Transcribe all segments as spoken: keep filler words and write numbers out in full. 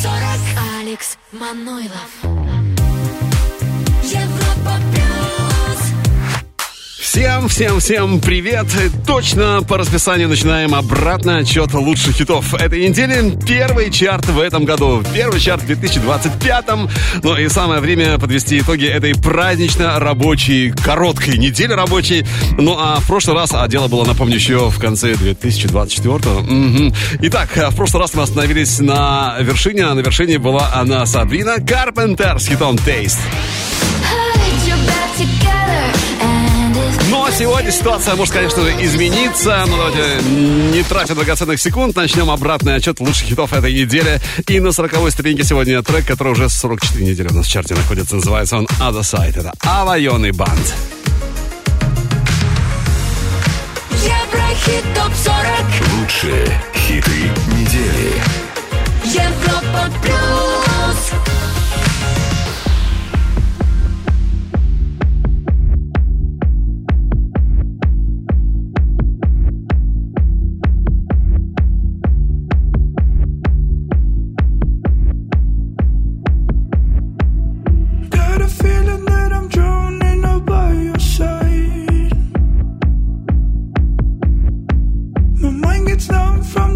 сорок. Алекс Манойлов. Европа плюс. Всем, всем, всем привет! Точно по расписанию начинаем обратный отчет лучших хитов этой недели. Первый чарт в этом году. Первый чарт в две тысячи двадцать пятом. Ну и самое время подвести итоги этой празднично-рабочей, короткой недели рабочей. Ну а в прошлый раз, а дело было, напомню, еще в конце две тысячи двадцать четвёртого. Угу. Итак, в прошлый раз мы остановились на вершине, а на вершине была она Сабрина Карпентер с хитом «Taste». Но сегодня ситуация может, конечно, измениться. Но давайте, не тратя драгоценных секунд, начнем обратный отчет лучших хитов этой недели. И на сороковой ступеньке сегодня трек, который уже сорок четыре недели у нас в чарте находится. Называется он «Other Side». Это Авайон и Банд. Еврохит топ сорок. Лучшие хиты недели. Европа плюс. From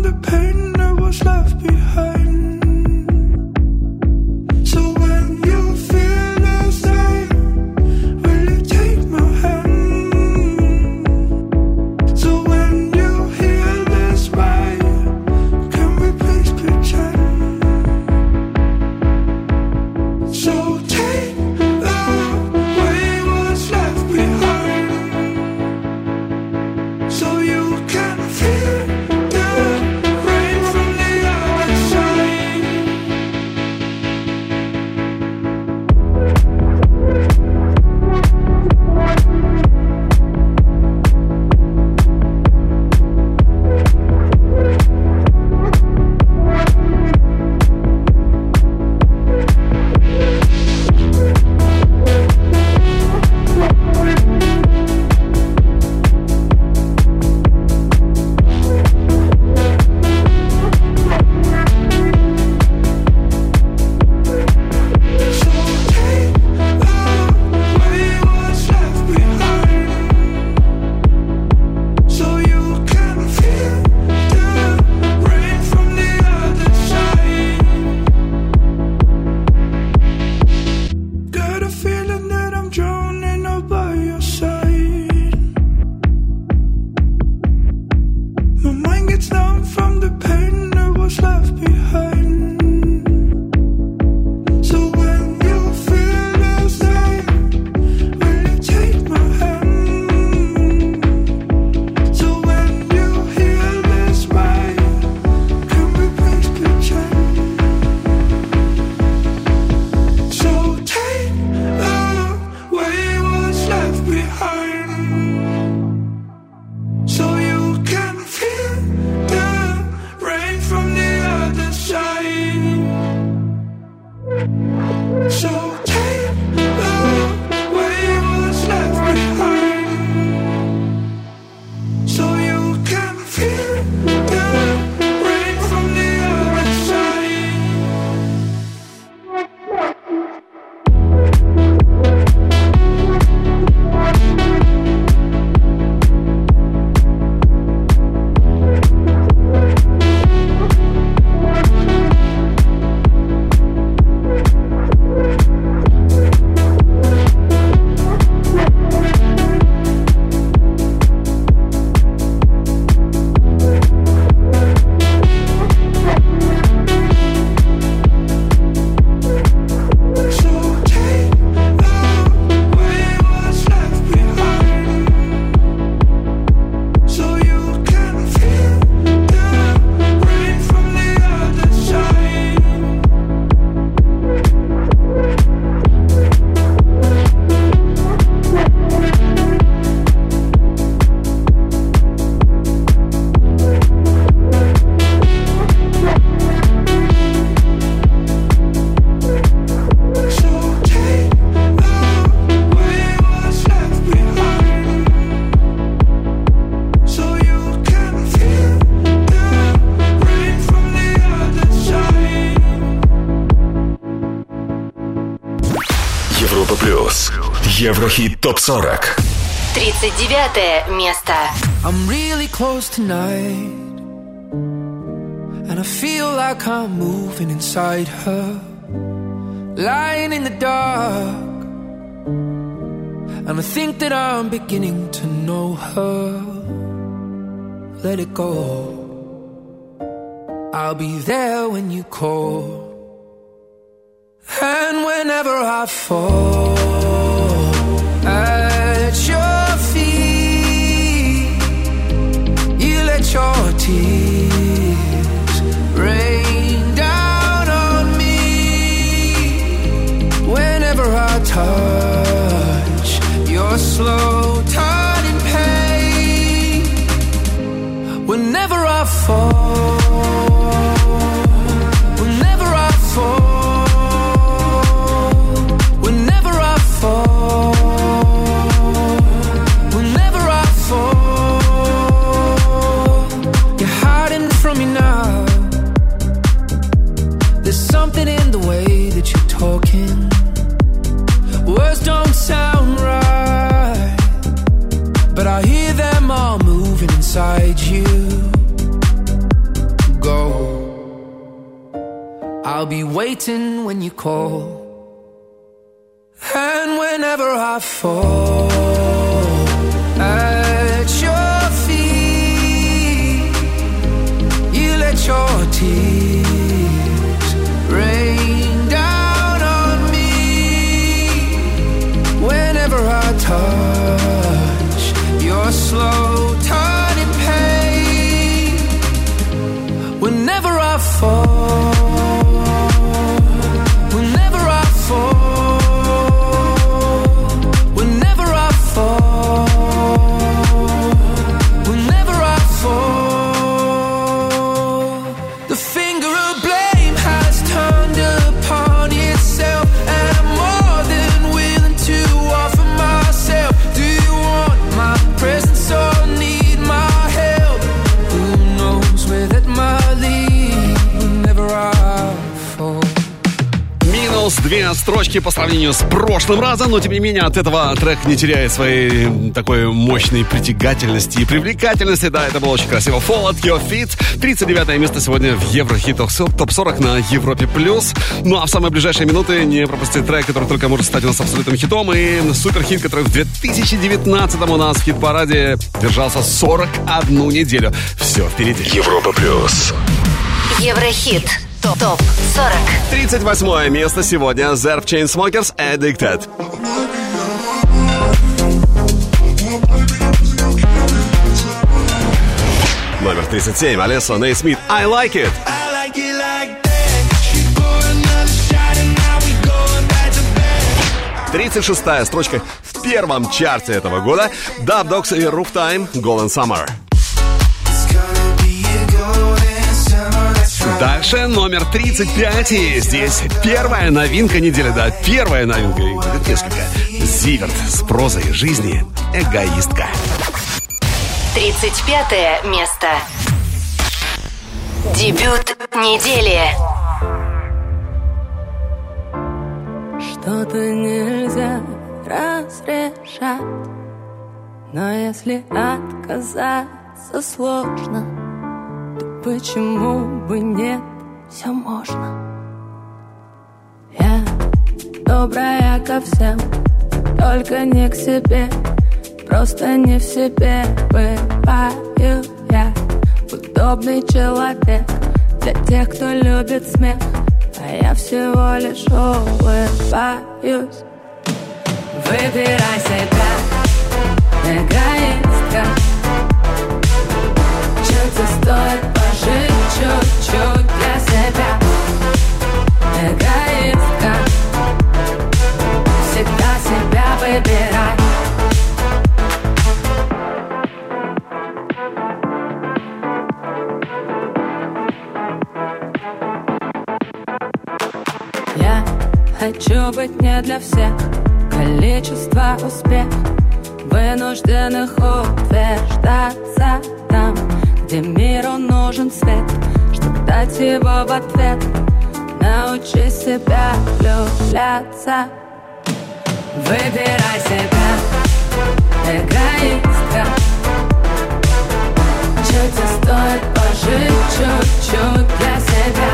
Еврохит топ сорок. тридцать девятое место. I'm really close tonight, and I feel like I'm moving inside her, lying in the dark, and I think that I'm beginning to know her. Let it go, I'll be there when you call. And whenever I fall at your feet, you let your tears rain down on me. Whenever I touch your slow turning pain, whenever I fall, whenever I fall, in the way that you're talking, words don't sound right, but I hear them all moving inside you. Go, I'll be waiting when you call. And whenever I fall at your feet, you let your tears rain down on me. Whenever I touch your slow turning pain, whenever I fall, whenever I fall, whenever I fall, whenever I fall, the finger of blame has turned upon itself, and I'm more than willing to offer myself. Do you want my presence or need my help? Who knows where that might lead whenever I fall. Минус две строчки по сравнению с прошлым разом, но тем не менее от этого трек не теряет своей такой мощной притягательности и привлекательности. Да, это было очень красиво. Fall at Your Feet. тридцать девятое место сегодня в Еврохитах топ сорок на Европе плюс. Ну а в самые ближайшие минуты не пропустите трек, который только может стать у нас абсолютным хитом. И суперхит, который в две тысячи девятнадцатом у нас в хит-параде держался сорок одну неделю. Все впереди. Европа плюс. Еврохит топ сорок. тридцать восьмое место сегодня. Zerf Chainsmokers Addicted. Номер тридцать семь. Алессо Ней Смит I Like It. тридцать шестая строчка в первом чарте этого года. Dub Dogs и Roof Time Golden Summer. Дальше номер тридцать пять. И здесь первая новинка недели. Да, первая новинка. Их несколько. Зиверт с прозой жизни. Эгоистка. тридцать пятое место. Дебют недели. Что-то нельзя разрешать, но если отказаться сложно, то почему бы нет, все можно. Я добрая ко всем, только не к себе, просто не в себе бываю я. Удобный человек для тех, кто любит смех, а я всего лишь улыбаюсь. Выбирай себя, эгоистка. Чуть-чуть стоит пожить, чуть-чуть для себя. Эгоистка. Всегда себя выбирай. Я хочу быть не для всех, количество успех, вынужденных утверждаться там, где миру нужен свет, чтобы дать его в ответ. Научи себя влюбляться. Выбирай себя, эгоистка. Чуть тебе стоит пожить чуть-чуть для себя,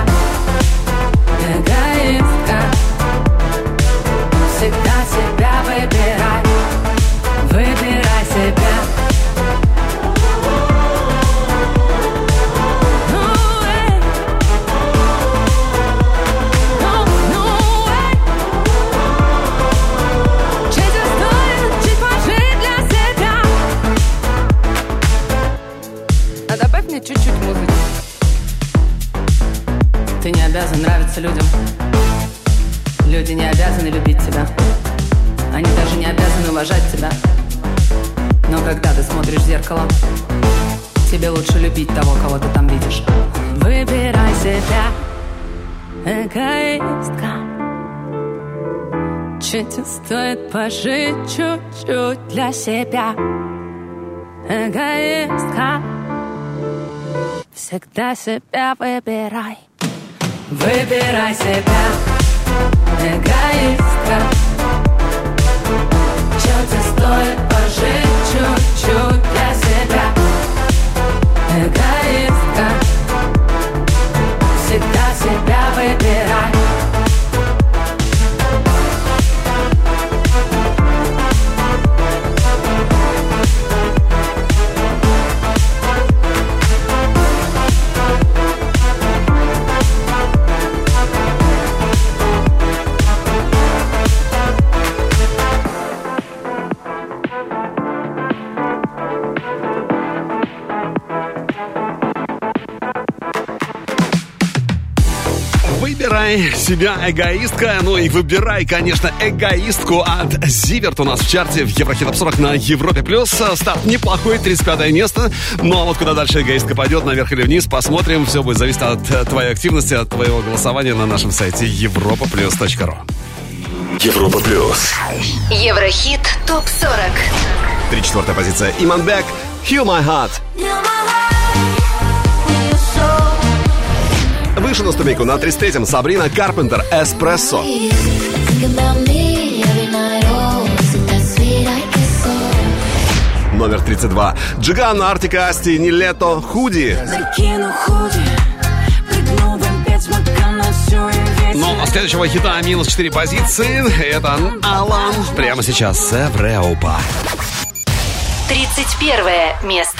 эгоистка. Всегда себя выбирай, выбирай себя. Чуть-чуть музыки. Ты не обязан нравиться людям. Люди не обязаны любить тебя. Они даже не обязаны уважать тебя. Но когда ты смотришь в зеркало, тебе лучше любить того, кого ты там видишь. Выбирай себя, эгоистка. Чуть тебе стоит пожить чуть-чуть для себя, эгоистка. Всегда себя выбирай, выбирай себя, эгоистка. Чё тебе стоит пожить чуть-чуть для себя, эгоистка. Всегда себя выбирай. Выбирай себя, эгоистка. Ну и выбирай, конечно, эгоистку от Зиверт у нас в чарте в Еврохит Топ сорок на Европе плюс. Старт неплохой, тридцать пятое место. Ну а вот куда дальше эгоистка пойдет, наверх или вниз, посмотрим. Все будет зависеть от твоей активности, от твоего голосования на нашем сайте европа плюс точка ру. Европа плюс. Еврохит Топ сорок. тридцать четвёртая позиция. Иманбек, Heal My Heart. Выше на ступеньку на тридцать третьем Сабрина Карпентер, Эспрессо. Номер тридцать два. Джиган, Артика, Асти, Нилето, Худи. Но следующего хита минус четыре позиции. Это Алан. Прямо сейчас Эвреупа. тридцать первое место.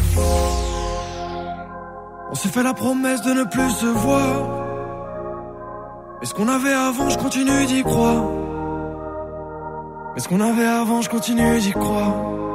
On s'est fait la promesse de ne plus se voir. Mais ce qu'on avait avant, je continue d'y croire. Mais ce qu'on avait avant, je continue d'y croire.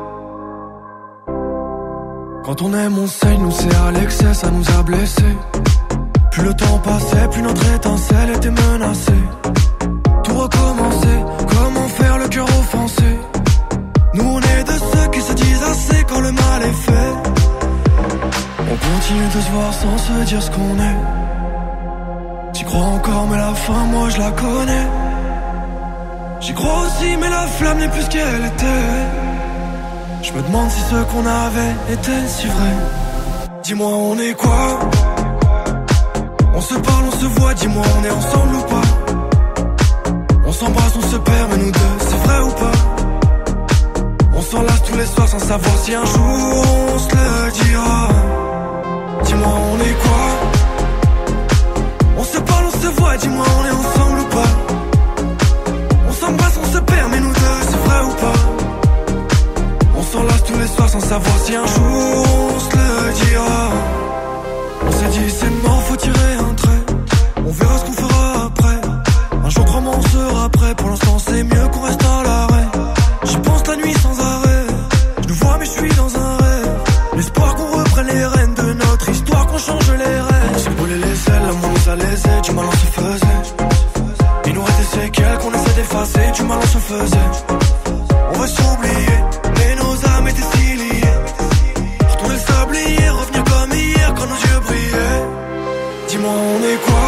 Quand on aime, on saigne, nous c'est à l'excès, ça nous a blessés. Plus le temps passait, plus notre étincelle était menacée. Tout recommencer, comment faire le cœur offensé. Nous on est de ceux qui se disent assez quand le mal est fait. On continue de se voir sans se dire ce qu'on est. J'y crois encore mais la fin moi je la connais. J'y crois aussi mais la flamme n'est plus ce qu'elle était. Je me demande si ce qu'on avait était si vrai. Dis-moi on est quoi? On se parle, on se voit, dis-moi on est ensemble ou pas? On s'embrasse, on se perd mais nous deux c'est vrai ou pas? On s'enlace tous les soirs sans savoir si un jour on se le dira. Dis-moi on est quoi? On se parle, on se voit, dis-moi on est ensemble ou pas? On s'embrasse, on se perd mais nous deux c'est vrai ou pas? On s'enlace tous les soirs sans savoir si un jour on se le dira. On s'est dit c'est mort, faut tirer un trait. On verra ce qu'on fera après. Un jour crois-moi on sera prêt. Pour l'instant c'est mieux qu'on reste à l'arrêt. J'y pense la nuit sans arrêt. Je nous vois mais je suis dans un rêve. L'espoir qu'on reprenne les rênes de notre histoire, qu'on change les rênes. C'est brûler les ailes, l'amour nous a lésés. Du mal on se faisait. Il nous reste des séquelles qu'on essaie d'effacer. Du mal on se faisait. On veut s'oublier, mais nos âmes étaient si liées. Retourner le sablier, revenir comme hier quand nos yeux brillaient. Dis-moi on est quoi?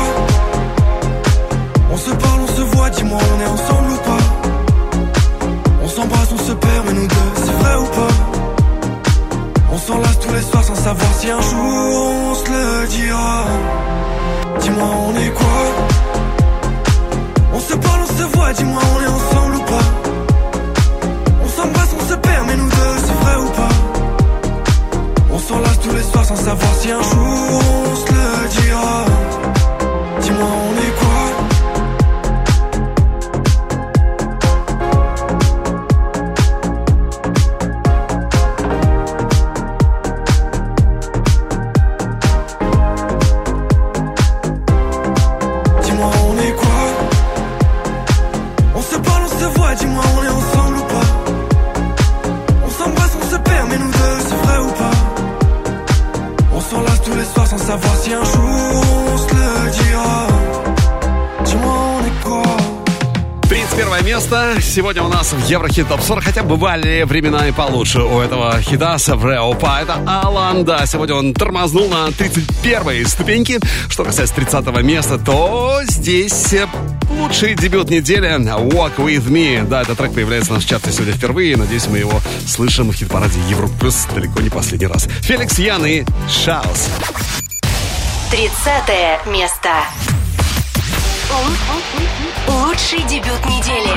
On se parle, on se voit, dis-moi on est ensemble ou pas? On s'embrasse, on se perd, mais nous deux, c'est vrai ou pas? On s'enlace tous les soirs sans savoir si un jour on se le dira. Dis-moi on est quoi? On se parle, on se voit, dis-moi on est ensemble ou pas? si un jour on se le dira. Dis-moi on est quoi? Dis-moi on est quoi? On se parle, on se voit, dis-moi on est ensemble ou pas? On s'embrasse, on se perd, mais nous deux c'est vrai ou pas? On s'enlace tous les soirs sans savoir si un jour on se le dira. Dis-moi on est quoi? тридцать первое место сегодня у нас в Еврохит Топ сорок. Хотя бывали времена и получше у этого хита Савреопа. Это Алан, да, сегодня он тормознул на тридцать первой ступеньке. Что касается тридцатого места, то здесь лучший дебют недели Walk With Me. Да, этот трек появляется в нашем чарте сегодня впервые. Надеюсь, мы его слышим в хит-параде Европа Плюс далеко не последний раз. Феликс Ян и Шаус. тридцатое место. Лучший дебют недели.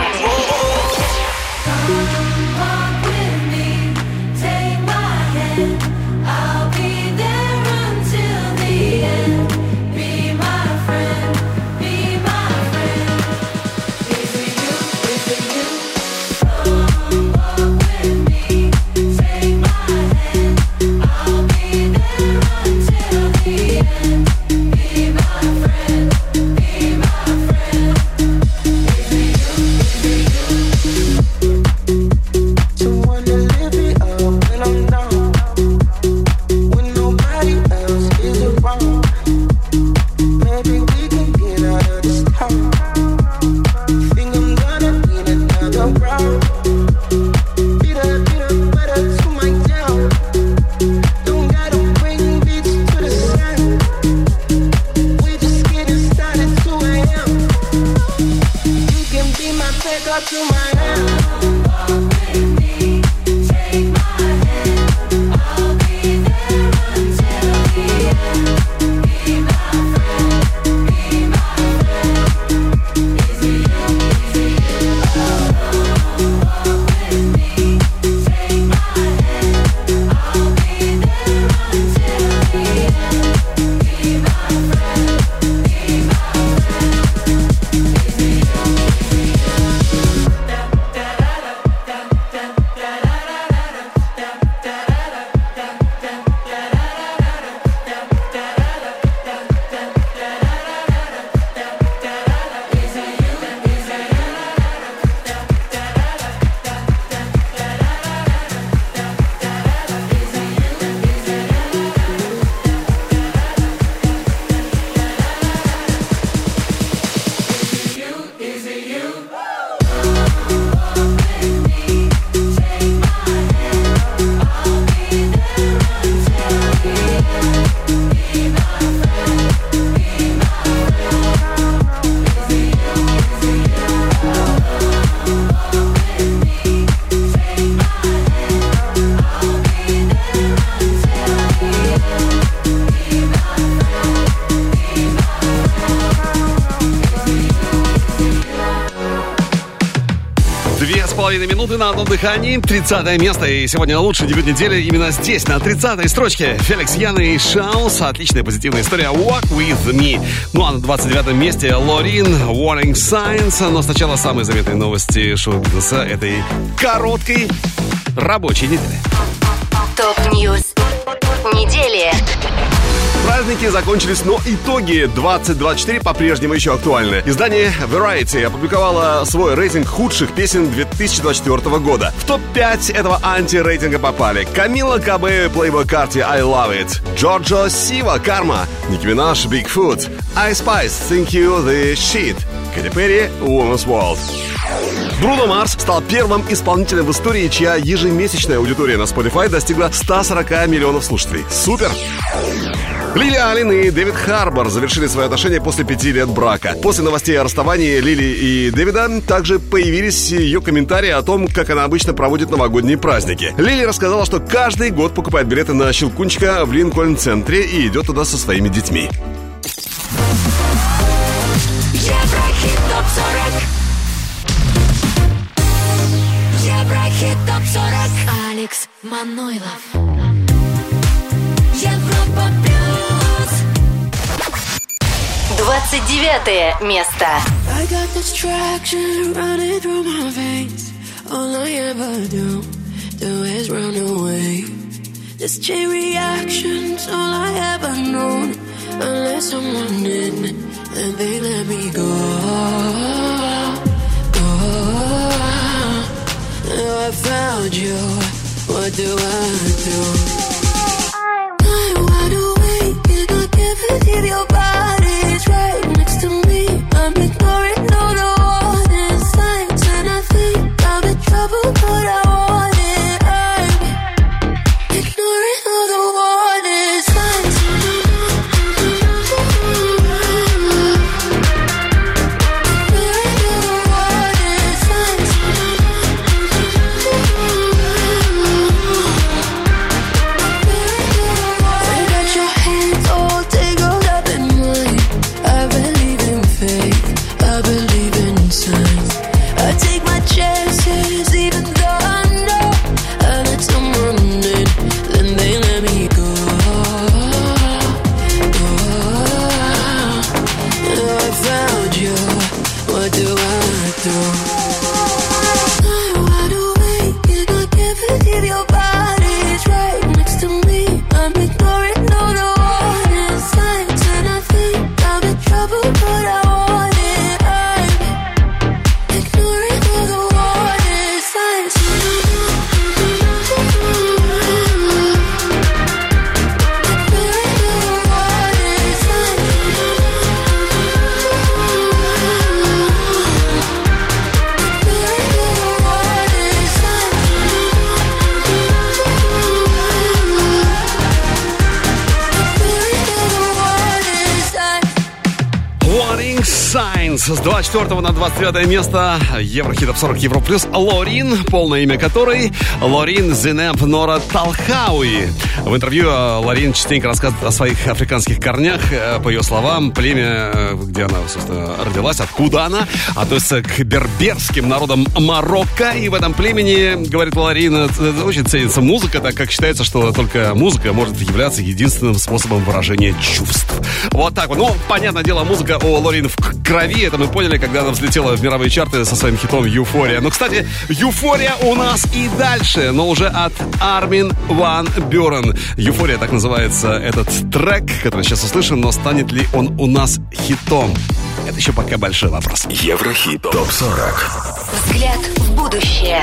Минуты на одном дыхании, тридцатое место. И сегодня лучший дебют недели именно здесь, на тридцатой строчке. Феликс Ян и Шаус. Отличная позитивная история Walk With Me. Ну а на двадцать девятом месте Лорин, Warning Signs. Но сначала самые заметные новости шоу-бизнеса этой короткой рабочей недели. Топ-ньюс недели. Праздники закончились, но итоги двадцать двадцать четыре по-прежнему еще актуальны. Издание Variety опубликовало свой рейтинг худших песен две тысячи двадцать четвёртого года. В топ пять этого анти-рейтинга попали Камила Кабе, Playboi Carti, I Love It, Джорджо Сива, Karma, Ники Минаж, Bigfoot, Ice Spice, Think You The Shit, Кэти Перри, Woman's World. Бруно Марс стал первым исполнителем в истории, чья ежемесячная аудитория на Spotify достигла сто сорок миллионов слушателей. Супер! Лили Аллен и Дэвид Харбор завершили свои отношения после пяти лет брака. После новостей о расставании Лили и Дэвида также появились ее комментарии о том, как она обычно проводит новогодние праздники. Лили рассказала, что каждый год покупает билеты на Щелкунчика в Линкольн-центре и идет туда со своими детьми. Еврохит топ сорок. Еврохит топ сорок. Алекс Манойлов. Европа плюс. двадцать девятое место. I got this traction running through my veins. All I ever do, do is run away. This chain reaction's all I ever known. Unless I'm running, then they let me go. Go. Now I found you. What do I do? I'm wide awake and I can't believe your body's right next to me. I'm ignoring all the warning signs, and I think I'm in trouble, but I want it. I'm ignoring all the warning signs. С двадцать четвёртого на двадцать девятое место Еврохит Топ сорок Евро Плюс. Лорин, полное имя которой Лорин Зинеп Нора Талхауи. В интервью Лорин частенько рассказывает о своих африканских корнях. По ее словам, племя, где она, собственно, родилась, откуда она, относится к берберским народам Марокко. И в этом племени, говорит Лорин, очень ценится музыка, так как считается, что только музыка может являться единственным способом выражения чувств. Вот так вот. Ну, понятное дело, музыка у Лорин в крови. Это мы поняли, когда она взлетела в мировые чарты со своим хитом «Юфория». Ну, кстати, «Юфория» у нас и дальше, но уже от Армин ван Бюрен. «Юфория» так называется этот трек, который сейчас услышан, но станет ли он у нас хитом? Это еще пока большой вопрос. Еврохит Топ сорок. Взгляд в будущее.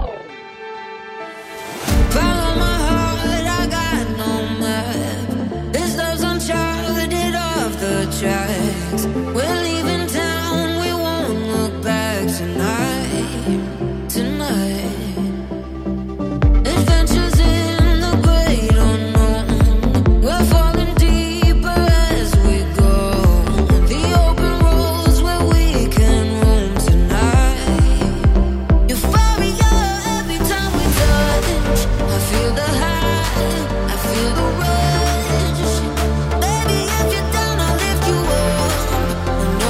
We're leaving town, we won't look back tonight, tonight. Adventures in the great unknown, we're falling deeper as we go. The open roads where we can roam tonight. Euphoria every time we touch, I feel the high, I feel the rush. Baby, if you're down, I'll lift you up.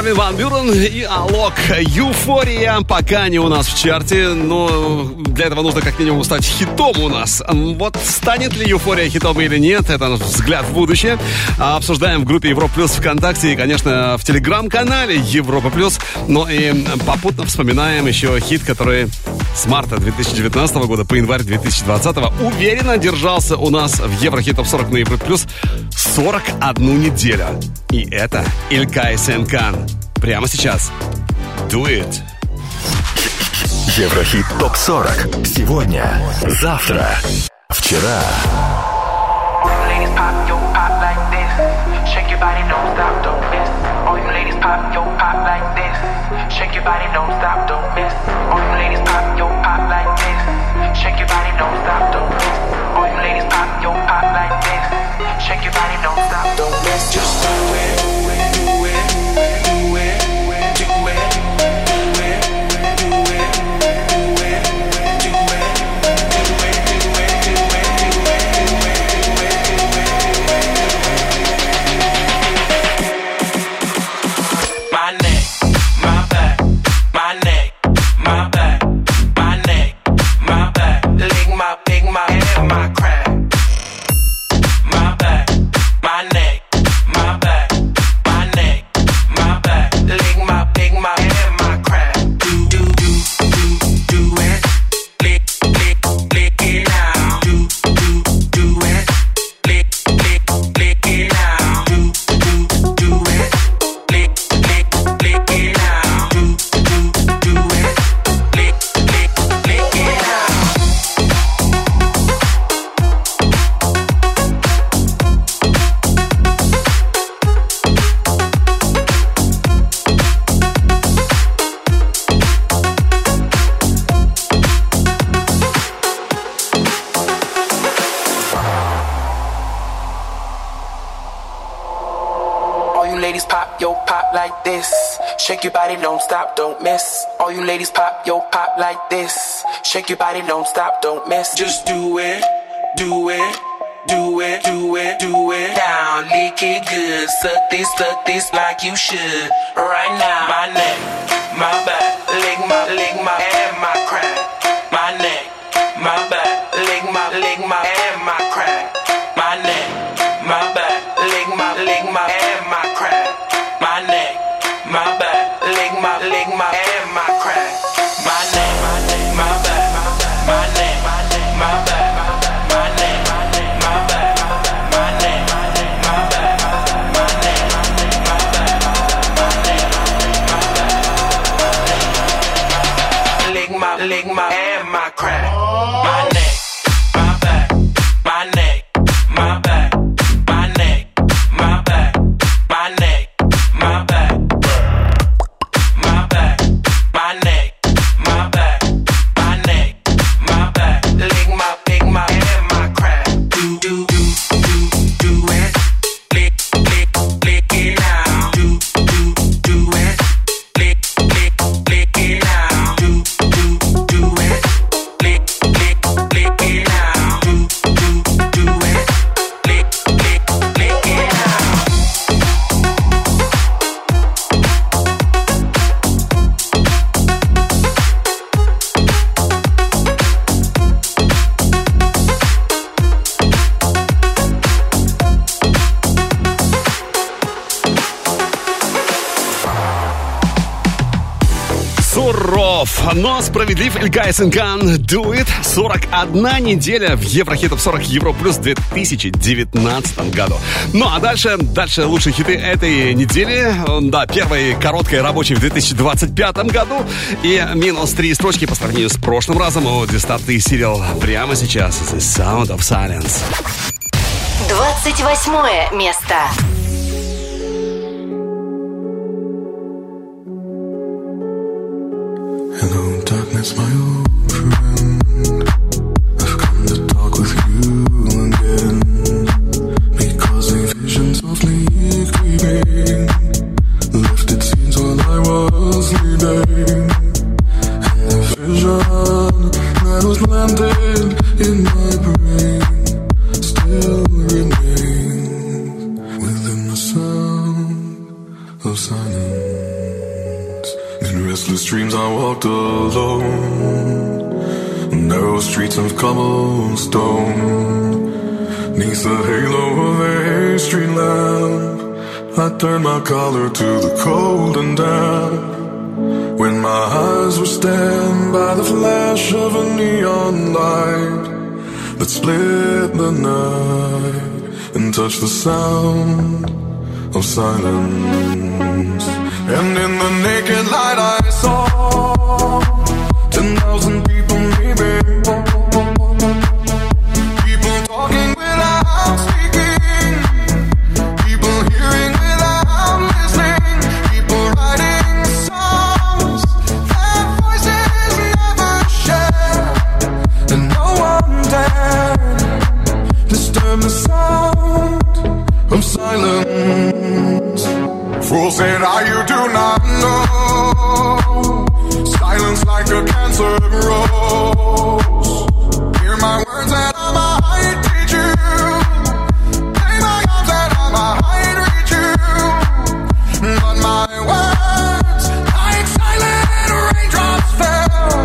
Армин ван Бюрен и Алок. Юфория пока не у нас в чарте, но для этого нужно как минимум стать хитом у нас. Вот станет ли Юфория хитом или нет, это наш взгляд в будущее. Обсуждаем в группе Европа Плюс ВКонтакте и, конечно, в телеграм-канале Европа Плюс. Но и попутно вспоминаем еще хит, который с марта две тысячи девятнадцатого года по январь две тысячи двадцатого уверенно держался у нас в Еврохит Топ сорок на Европа Плюс сорок одну неделю. И это Илькай Сенкан. Прямо сейчас. Do it. Еврохит Топ сорок. Сегодня, завтра, вчера. Just do it, do it, do it, do it, do it, do it, do it, do it, do it, do it, do it. My neck, my back, my neck, my back, my neck, my back. Lick my, pick my hair, my crack. My back, my neck. My back, my neck, my back. Lick my, pick my hair, my crack. Do, do, do, do, do it. Lick, lick, lick it out. Do, do, do it. Lick, lick, lick it out. Do, do, do it. Lick, lick, lick it out. Do, do, do it. Lick, lick, lick it out. All you ladies pop, yo, pop like this. Shake your body, don't stop, don't miss. All you ladies pop, yo, pop like this. Shake your body, don't stop, don't miss. Just do it, do it, do it, do it, do it. Down, lick it good. Suck this, suck this like you should. Right now, my neck, my back. Lick my, lick my and my crack. My neck, my back. Lick my, lick my and my crack. My neck, my back. Lick my, lick my and my crack. My neck, my back. Lick my, lick my and my crack. My neck, my back. My neck, my back. My neck, my back. My neck, my back. My neck, my back. My neck, my back. Lick my, lick my and my crack. My neck, my back. My neck, my back. My neck, my back. My neck, my back. My back, my neck, my back. My neck, my back. Lick my, pick my and my crack. Do, do, do, do, do it. Lick, lick, lick it out. Do, do, do it. Lick, lick, lick it out. Do, do, do it. Lick, lick, lick it out. Do, do, do it. Lick, lick, lick it out. Суров, но справедлив Илькай Сенкан. Do it. сорок одна неделя в Еврохит Топ сорок Европа Плюс в две тысячи девятнадцатом году. Ну а дальше, дальше лучшие хиты этой недели. Да, первый короткий рабочий в две тысячи двадцать пятом году. И минус три строчки по сравнению с прошлым разом. У Дистарты Сирил прямо сейчас. The Sound of Silence. двадцать восьмое место. Hello, darkness, my old friend. I've come to talk with you again. Because a vision softly creeping left its scenes while I was sleeping. And the vision that was planted in my brain still remains within the sound of silence. cobblestone. Neath the halo of a street lamp, I turned my collar to the cold and damp. When my eyes were stabbed by the flash of a neon light that split the night and touched the sound of silence. And in the naked light I saw ten thousand people maybe, people talking without speaking, people hearing without listening, people writing songs that voices never share, and no one dared disturb the sound of silence. Fools said, ah, you do not know, silence like a cancer grows. Hear my words that I might teach you, play my arms that I might reach you, but my words like silent raindrops fell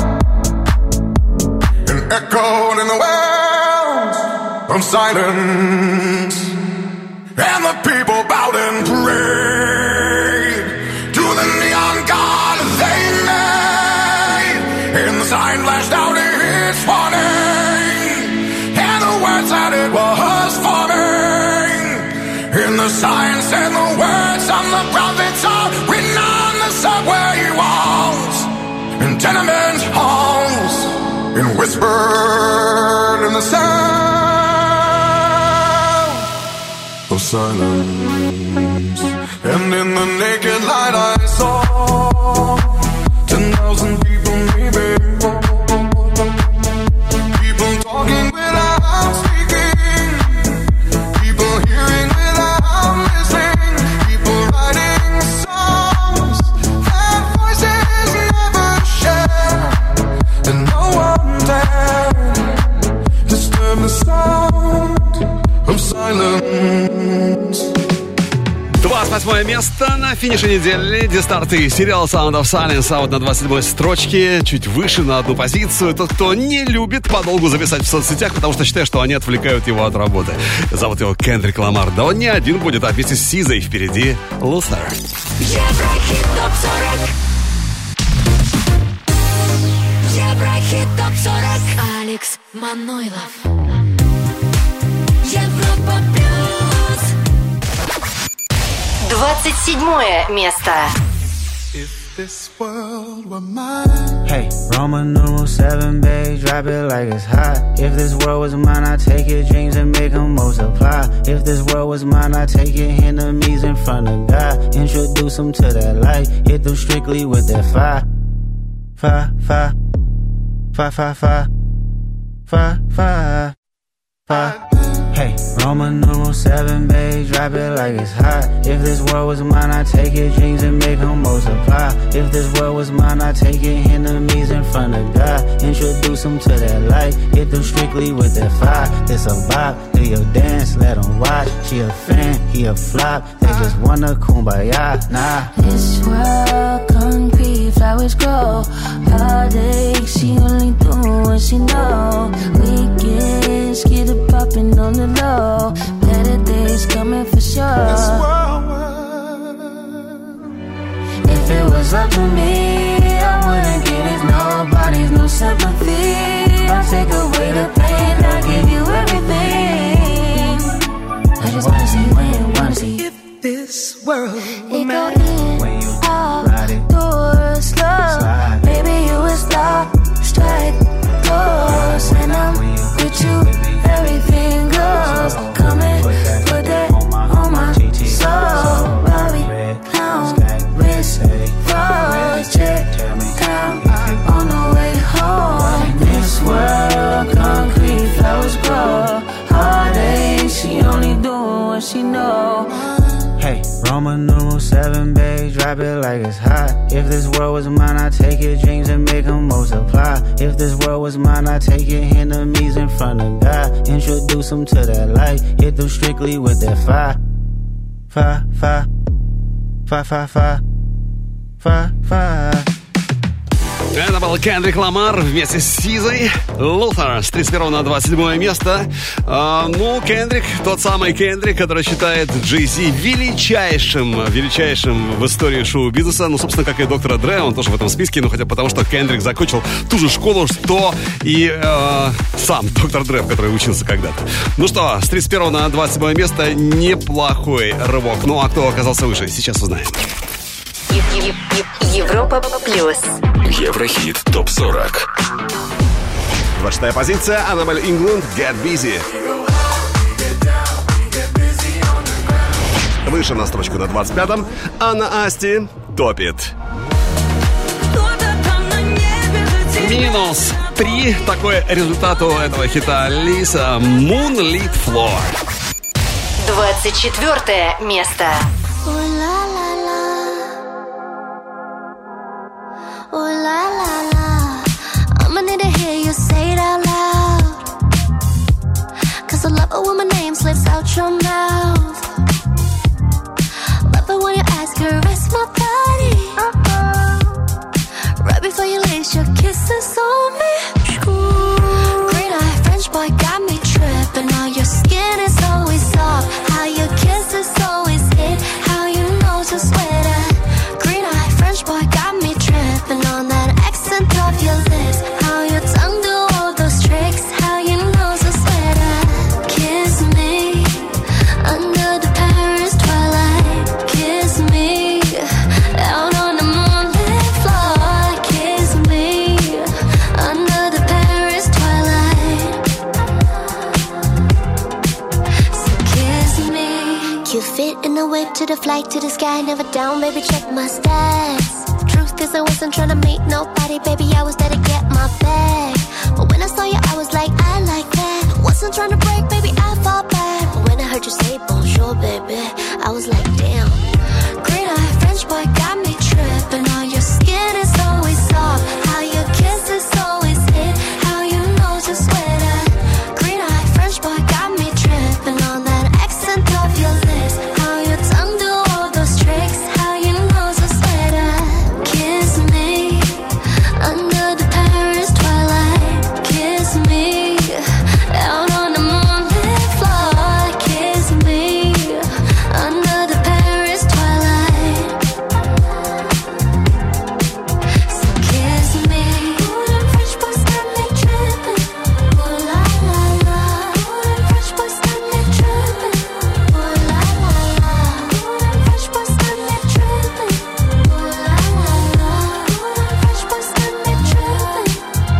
and echoed in the wells of silence. And the people bowed and prayed to the neon god they made. And the sign flashed out its warning, and the words that it was forming. And the sign said the words of the prophets are written on the subway walls and tenement halls, and whispered in the sound of silence. And in the naked light I saw ten thousand people maybe, people talking without speaking, people hearing without listening, people writing songs that voices never share, and no one dared disturb the sound of silence. двадцать восьмое место на финише недели. Дистарты, сериал Sound of Silence, а вот на двадцать седьмой строчке, чуть выше на одну позицию. Тот, кто не любит подолгу зависать в соцсетях, потому что считает, что они отвлекают его от работы. Зовут его Кендрик Ламар. Да он не один будет, а вместе с Сизой впереди Loser. Еврохит топ сорок. Еврохит топ сорок. Алекс Манойлов. Европа плюс. двадцать седьмое место. If this world were mine. Hey, Roman numeral seven, babe, drop it like it's hot. If this world was mine, I'd take your dreams and make them multiply. If this world was mine, I'd take your enemies in front of God. Introduce them to that light, hit them strictly with that fire. Fire, fire, fire, fire, fire, fire, fire, fire. Hey, Roman numeral seven, babe, drop it like it's hot. If this world was mine, I'd take your dreams and make them multiply. If this world was mine, I'd take your enemies in front of God. Introduce them to that light, hit them strictly with that fire. It's a vibe, do your dance, let them watch. She a fan, he a flop, they just wanna kumbaya, nah. This world concrete, flowers grow. Heartache, she only do what she know. Weekends, get it poppin' on the low. Better days coming for sure. This world, if it was up to me, I wouldn't give it nobody's no sympathy. I'll take away the pain, I'll give you everything. I just wanna see when you wanna see. If this world It go in, out, doors, slow. Baby, you was lost, strike, close. And I'm with you, everything goes. Come and put that on my soul. Robbie, pound, wrist, froze, check, down, on the way home. This world, concrete, flowers grow. Heartache, she only doing what she know. Hey, Roman numeral seven, babe, drop it like it's hot. If this world was mine, I'd take your dreams and make them multiply. If this world was mine, I'd take your enemies in front of God. Introduce them to that light, hit them strictly with that fire. Fire, fire, fire, fire, fire, fire, fire. Это был Кендрик Ламар вместе с Сизой. Лутер с тридцать первого на двадцать седьмое место. А, ну, Кендрик, тот самый Кендрик, который считает Джей-Зи величайшим, величайшим в истории шоу-бизнеса. Ну, собственно, как и доктора Дре, он тоже в этом списке. Ну, хотя потому, что Кендрик закончил ту же школу, что и э, сам доктор Дре, в которой учился когда-то. Ну что, с тридцать первого на двадцать седьмое место неплохой рывок. Ну, а кто оказался выше, сейчас узнаем. Европа плюс. Еврохит топ сорок. двадцать шестая позиция. Аннабель Ингланд, Get Busy. Выше на строчку на двадцать пятом. Анна Асти топит. Минус три. Такой результат у этого хита Лиса. Moonlit Floor. двадцать четвертое место. Ooh la la la, I'ma need to hear you say it out loud. Cause I love it when my name slips out your mouth. Love it when you ask, caress my body. Uh-oh. Right before you lace your kisses on me. Green eye French boy got me tripping. Now your skin is always soft. How your kisses always hit. How you know to sweat at. Green eye French boy got me tripping on that accent of your lips. How your tongue do all those tricks. How you know to sweat at. Kiss me under the Paris twilight. Kiss me out on the moonlit floor. Kiss me under the Paris twilight. So kiss me. You fit in the whip to the flight to the sky. Never down, baby, check my stats. Truth is I wasn't tryna meet nobody, baby, I was there to get my bag. But when I saw you, I was like, I like that. Wasn't tryna break, baby, I fall back. But when I heard you say bonjour, baby, I was like, damn. Green eye French boy got me tripping. All your skin is always soft. How your kisses always hit. How you know to sweat at. Green eye French boy got me tripping on that accent of your lips. How your tongue do all those tricks. How you know to sweat at. Kiss me under the Paris twilight. Kiss me out on the moonlit floor. Kiss me under the Paris twilight. So kiss me. Ooh, them French boys got me tripping. Ooh la la la. Ooh, them French boys got me tripping. Ooh la la la. Ooh, them French boys got me tripping. Ooh la la la. Ooh, them French boys got me tripping.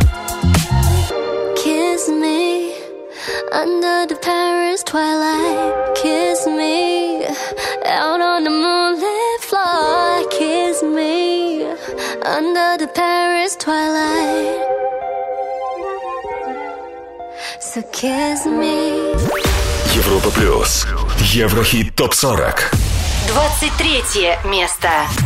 Kiss me under the Paris twilight. Kiss me out on the moonlit floor. Kiss me under the Paris twilight. So kiss me. Европа плюс. Еврохит топ сорок. двадцать третье место.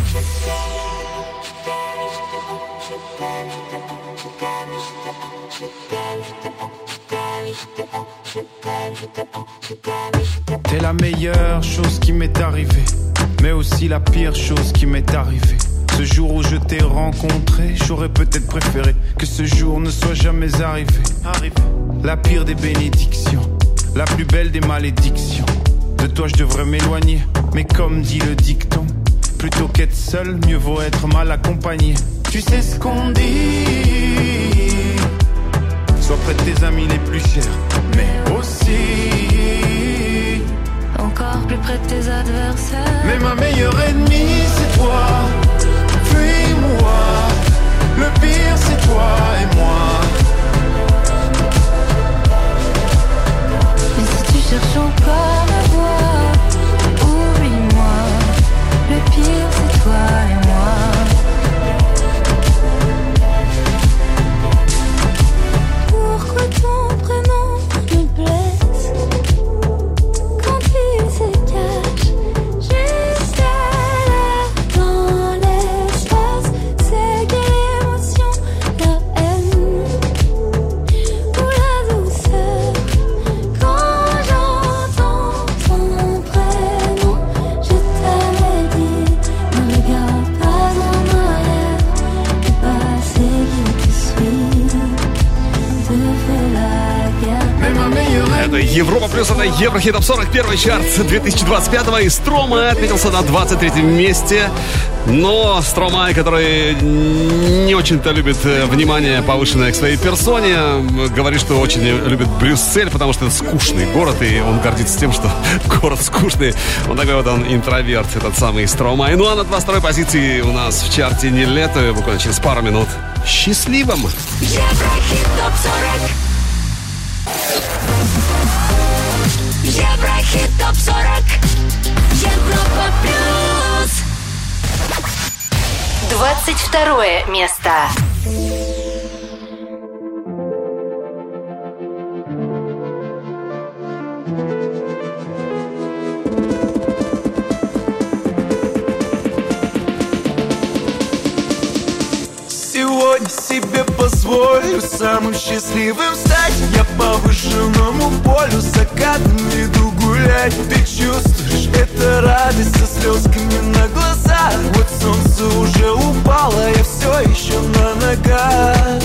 T'es la meilleure chose qui m'est arrivée, mais aussi la pire chose qui m'est arrivée. Ce jour où je t'ai rencontré, j'aurais peut-être préféré que ce jour ne soit jamais arrivé. La pire des bénédictions, la plus belle des malédictions. De toi je devrais m'éloigner, mais comme dit le dicton, plutôt qu'être seul, mieux vaut être mal accompagné. Tu sais ce qu'on dit, sois près de tes amis les plus chers, mais aussi encore plus près de tes adversaires. Mais ma meilleure ennemie c'est toi, puis moi. Le pire c'est toi et moi. Mais si tu cherches encore à voir, oublie-moi. Le pire c'est toi et moi. Pourquoi ton prénom me blesse quand il se cache juste à Европа плюс, это Еврохит Топ сорок, первый чарт две тысячи двадцать пятого. И Стромай отметился на двадцать третьем месте. Но Стромай, который не очень-то любит внимание, повышенное к своей персоне, говорит, что очень любит Брюссель, потому что это скучный город, и он гордится тем, что город скучный. Он такой вот, он интроверт, этот самый Стромай. Ну а на двадцать второй позиции у нас в чарте не лето, буквально через пару минут. Счастливым! Еврохит Топ сорок. Еврохит Топ сорок. Европа плюс. двадцать второе место. Сегодня себе позволю самым счастливым стать. Я по вышенному полю закатом иду гулять. Ты чувствуешь, это радость со слезками на глазах. Вот солнце уже упало, я все еще на ногах.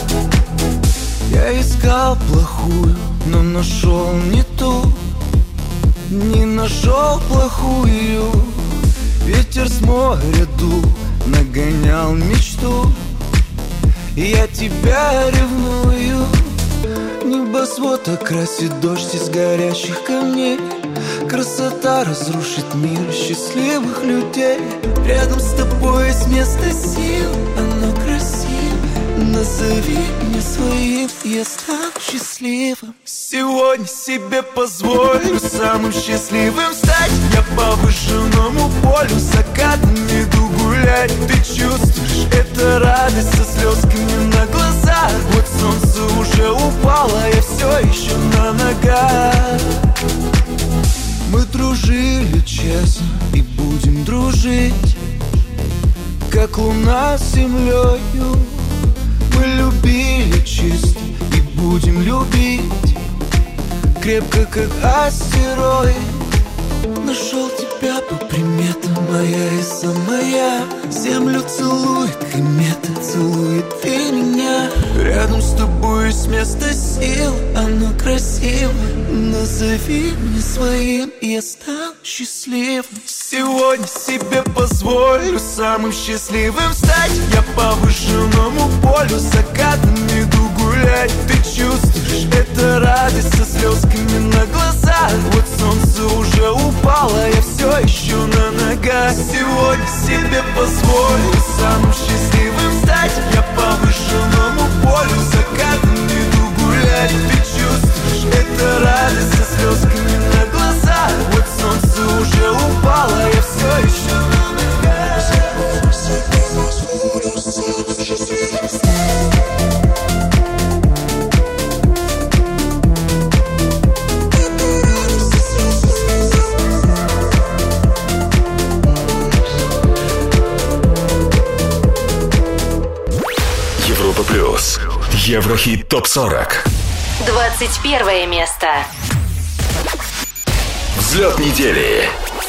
Я искал плохую, но нашел не ту. Не нашел плохую. Ветер с моря дул, нагонял мечту. Я тебя ревную. Небосвод окрасит дождь из горящих камней. Красота разрушит мир счастливых людей. Рядом с тобой есть место сил, оно красиво. Назови меня своим, я стану счастливым. Сегодня себе позволю самым счастливым стать. Я по вышенному полю закатом иду гулять. Ты чувствуешь, это радость со слезками на глазах. Вот солнце уже упало, я все еще на ногах. Мы дружили честно и будем дружить, как луна с землею. Мы любили чисто и будем любить, крепко, как астероид. Нашел тебя по приметам, моя и самая. Землю целует комета, целует и меня. Рядом с тобой есть место сил, оно красиво. Назови меня своим, я стану счастливым. Сегодня себе позволю самым счастливым стать. Я по вышенному полю закатом иду гулять. Ты чувствуешь, это радость со слезками на глазах. Вот солнце уже упало, я все еще на ногах. Сегодня себе позволю самым счастливым стать. Я по вышенному полю закатом иду гулять. Ты чувствуешь, это радость со слезками на глазах. Вот солнце уже упало, я все еще на ногах. Европа плюс. Еврохит Топ сорок. двадцать первое место. Взлет недели.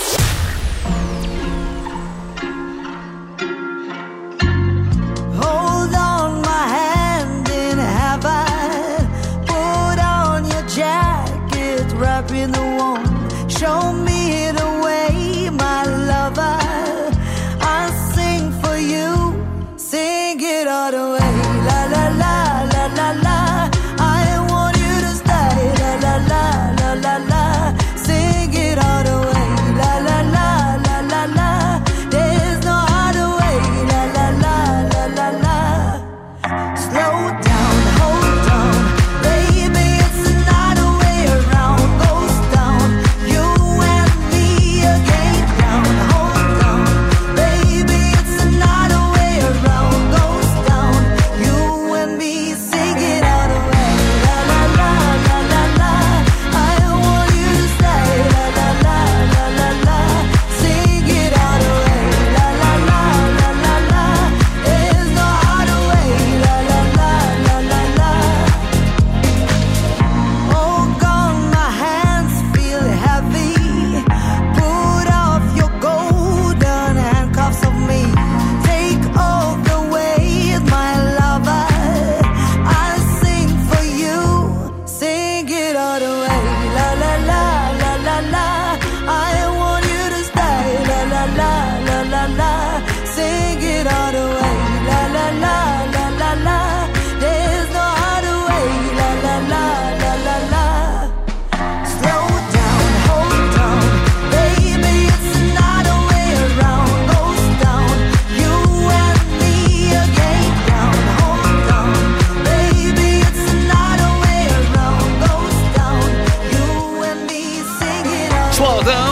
Hold on my hand in heaven. Put on your jacket, wrap in the warm. Show me the way, my lover. I'll sing for you, sing it all the way. La la la la la la. I want you to stay. La la la la la la. Sing it all the way. La la la la la la. There's no other way. La la la la la la. Slow down, hold on, baby. It's another way around. Goes down. You and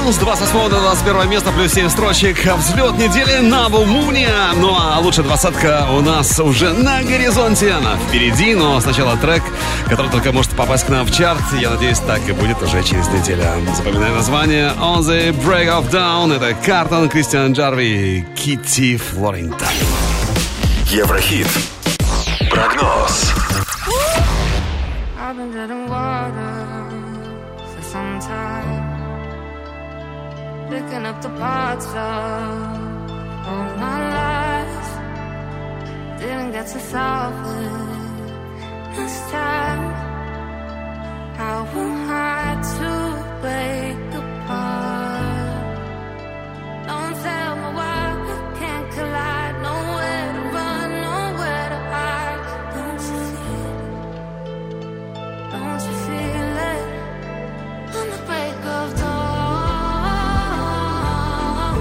Downs, двадцать восьмого до двадцать первого места, плюс семь строчек. Взлет недели Наву Муния. Ну а лучшая двадцатка у нас уже на горизонте. Она впереди, но сначала трек, который только может попасть к нам в чарт. Я надеюсь, так и будет уже через неделю. Запоминаю название On the Break of Dawn. Это Картон, Кристиан Джарви и Китти Флорентайн. Еврохит. Прогноз. I've been treading water for some time, picking up the parts of all my life. Didn't get to solve it this time. How am I to break apart? Don't tell me why we can't collide. Nowhere to run, nowhere to hide. Don't you feel it? Don't you feel it? On the break of dawn,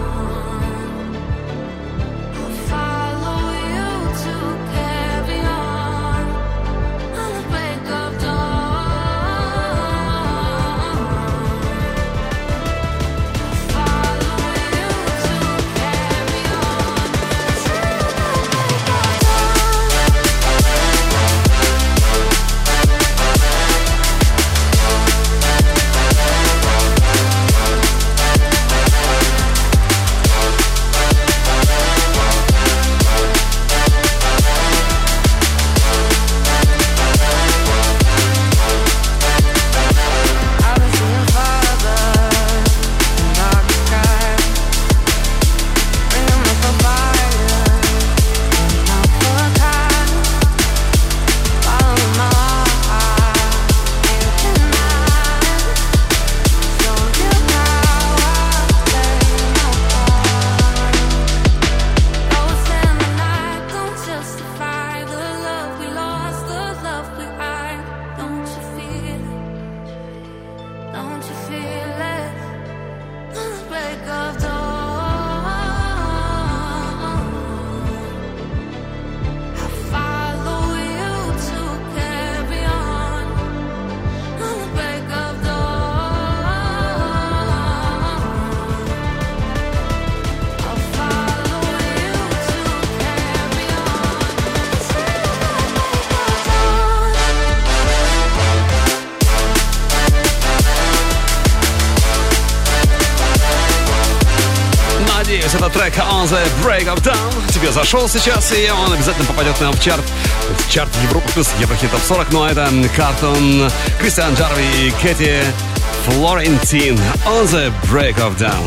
I'll follow you to carry on. On the break of dawn, I'll follow you to carry on. Till the break of I've been seeing farther in dark skies, bringing up a fire, not for a time. Following my heart, you cannot show you how I play my part. Ghosts in the night don't justify the love we lost, the love we hide. Don't you feel it? Don't you feel it? On the break of dawn, I'll follow you to carry on. On the break of dawn, I'll follow you to carry on. Till the break of dawn. Надеюсь, этот трек On the Break of Dawn тебе зашел сейчас, и он обязательно попадет к нам в чарт. В чарт Европа плюс Еврохит топ сорок. Ну а это Картон, Кристиан Джарви и Кэти Флорентайн. On the Break of Dawn.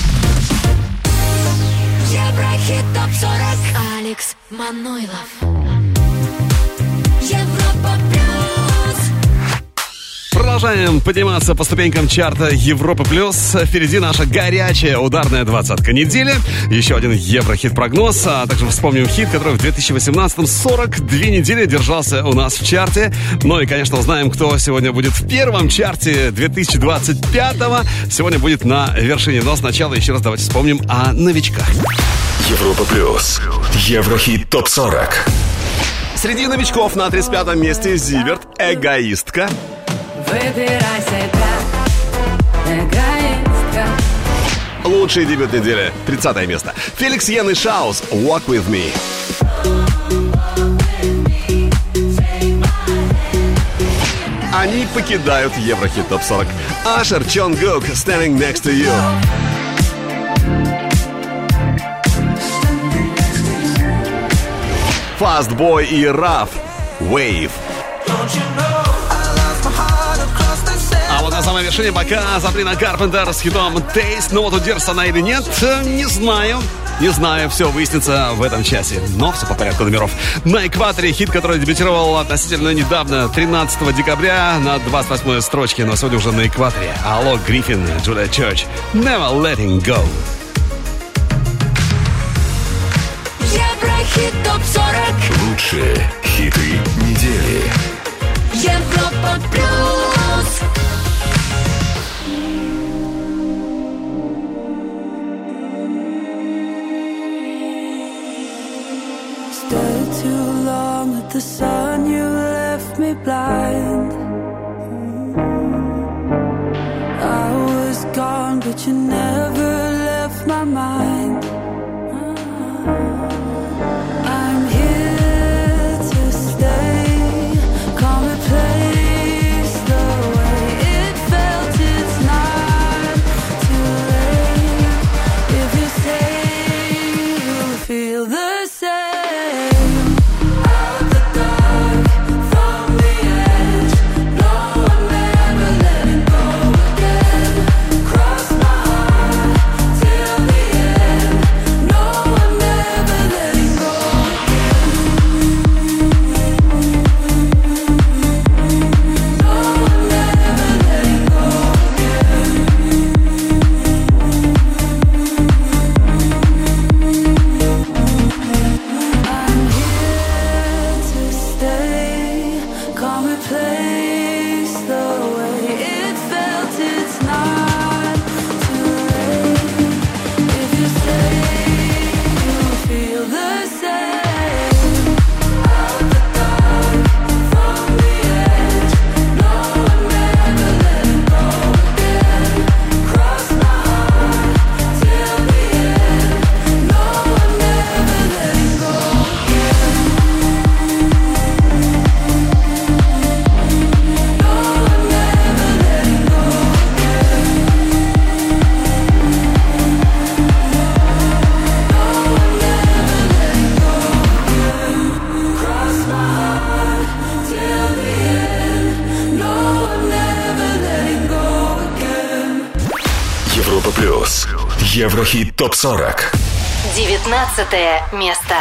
Еврохит топ сорок. Алекс Манойлов. Европа плюс. Продолжаем подниматься по ступенькам чарта Европа плюс. Впереди наша горячая ударная двадцатка недели. Еще один Еврохит-прогноз. А также вспомним хит, который в две тысячи восемнадцатом сорок две недели держался у нас в чарте. Ну и, конечно, узнаем, кто сегодня будет в первом чарте две тысячи двадцать пятого. Сегодня будет на вершине. Но сначала еще раз давайте вспомним о новичках. Европа плюс. Еврохит топ сорок. Среди новичков на тридцать пятом месте Зиверт «Эгоистка». Выбирай себя, эгоистка. Лучший дебют недели, тридцатое место. Феликс Йен и Шаус «Walk With Me». Они покидают Еврохит топ сорок. Ашер Чонгук «Standing Next to You». Fastboy и Раф «Wave». А вот на самой вершине пока Сабрина Карпентер с хитом «Taste». Ну вот удержится она или нет, не знаю. Не знаю, все выяснится в этом часе. Но все по порядку номеров. На экваторе хит, который дебютировал относительно недавно, тринадцатого декабря, на двадцать восьмой строчке, но сегодня уже на экваторе. Алло, Гриффин, Джулия Чёрч, «Never Letting Go». Еврохит топ сорок. Лучшие хиты недели. Европа плюс. Stayed too long with the sun, you left me blind. I was gone wrong, but you never left my mind. I'm here to stay. Come replace the way it felt. It's not too late. If you say you'll feel the same. Out the dark, from the edge. No, I'm never letting go again. Cross my heart till the end. No, I'm never letting go again. No, I'm never letting go again. I'm here to stay. Come replace the way it felt. It's not too late. If you say you'll feel the same. Out the dark, from the edge. No, I'm never letting go again. Cross my heart till the end. No, I'm never letting go again. No, I'm never letting go again. No, I'm never letting go again. Cross my heart till the end. No, I'm never letting go again. Европа плюс. Еврохит топ сорок. девятнадцатое место.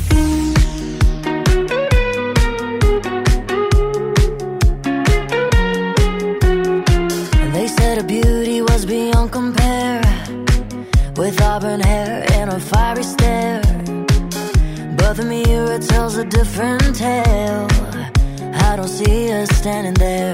They said her beauty was beyond compare, with auburn hair and a fiery stare. But the mirror tells a different tale. I don't see her standing there.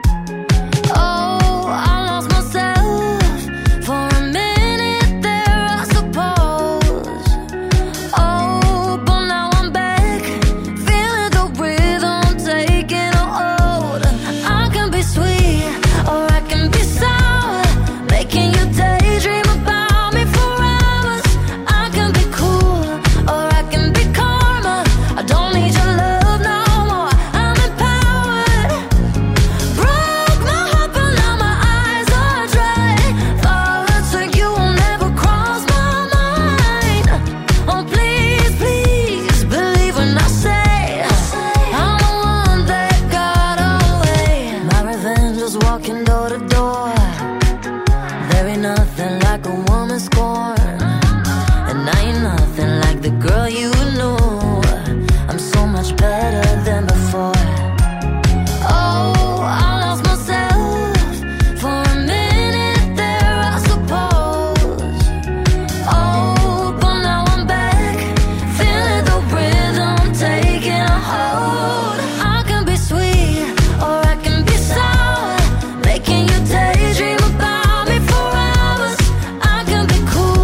Oh, I lost myself for a minute there, I suppose. Oh, but now I'm back, feeling the rhythm taking a hold. I can be sweet or I can be sour, making you daydream about me for hours. I can be cool or I can be calmer. I don't need your love no more. I'm empowered. Broke my heart, but now my eyes are dry. Thoughts of you will never cross my mind. Oh, please, please believe when I say I'm the one that got away. My revenge was walking door to door. There ain't nothing like a woman scorned, and I ain't nothing like the girl you knew. I'm so much better than before. Oh, I lost myself for a minute there, I suppose. Oh, but now I'm back, feeling the rhythm taking a hold. I can be sweet or I can be sour, making you daydream about me for hours. I can be cool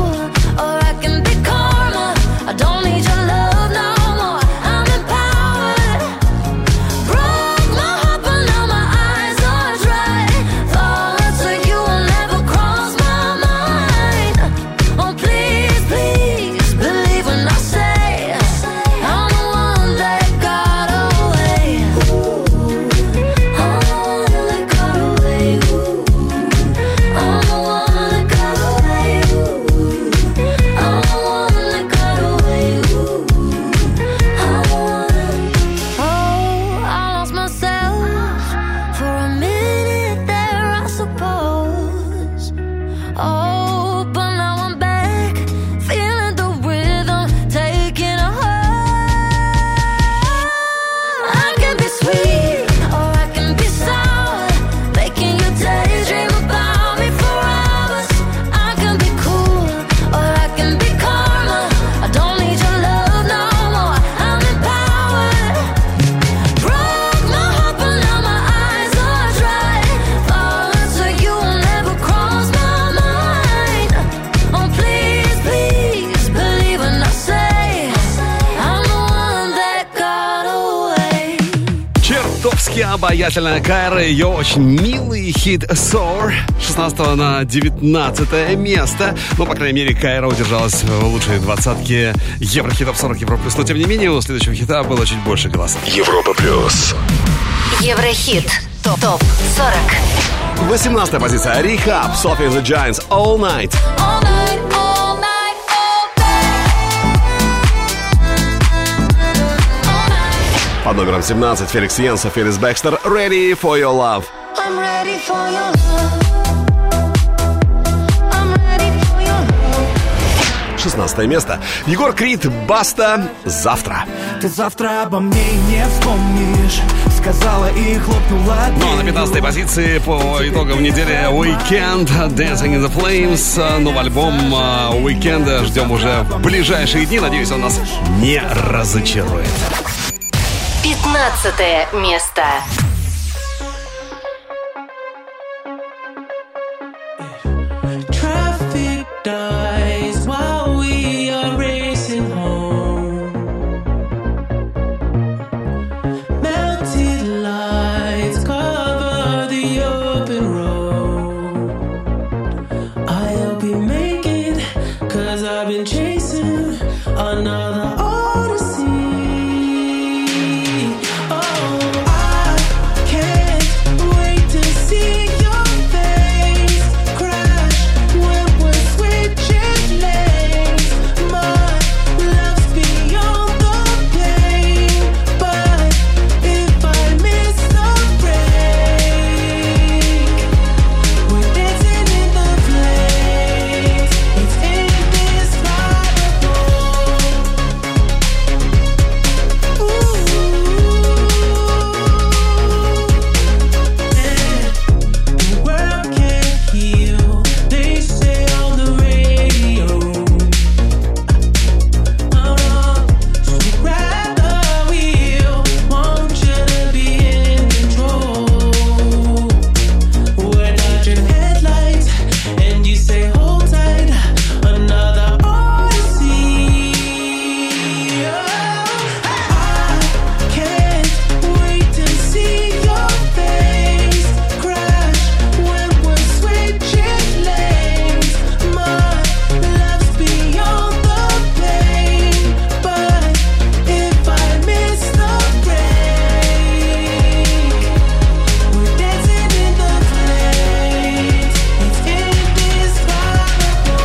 все-таки обаятельная Кайра, ее очень милый хит «Soar» с шестнадцатого на девятнадцатое место. Ну, по крайней мере, Кайра удержалась в лучшей двадцатке Еврохитов сорок Европа плюс. Но, тем не менее, у следующего хита было чуть больше голосов. Европа плюс. Еврохит. Топ сорок. восемнадцатая позиция. Rehab, Sophie and the Giants, All Night. All night, all night, all day. Под номером семнадцать. Феликс Йенса, Филлис Бекстер, Ready for Your Love. I'm ready for your love. I'm ready for your love. шестнадцатое место. Егор Крид, Баста, Завтра. Ты завтра обо мне не вспомнишь. Сказала и хлопнула дверью. Ну а на пятнадцатой позиции по итогам недели Weekend, Dancing in the Flames. Новый альбом Weekend ждем уже в ближайшие дни. Надеюсь, он нас не разочарует. Пятнадцатое место. Traffic dies while we are racing home. Melted lights cover the open road. I hope you make it, 'cause I've been chasing another odyssey. Oh, I can't wait to see your face crash when we're switching lanes. My love's beyond the pain, but if I miss the break, we're dancing in the flames. It's indescribable. Ooh, the world can't heal, they say on the radio. Oh no, so grab the wheel, want you to be in control. We're dodging headlights, and you say hold tight, another odyssey. Oh, I can't wait to see your face crash when we're switching lanes. My love's beyond the pain, but if I miss the break, we're dancing in the flames. It's indescribable.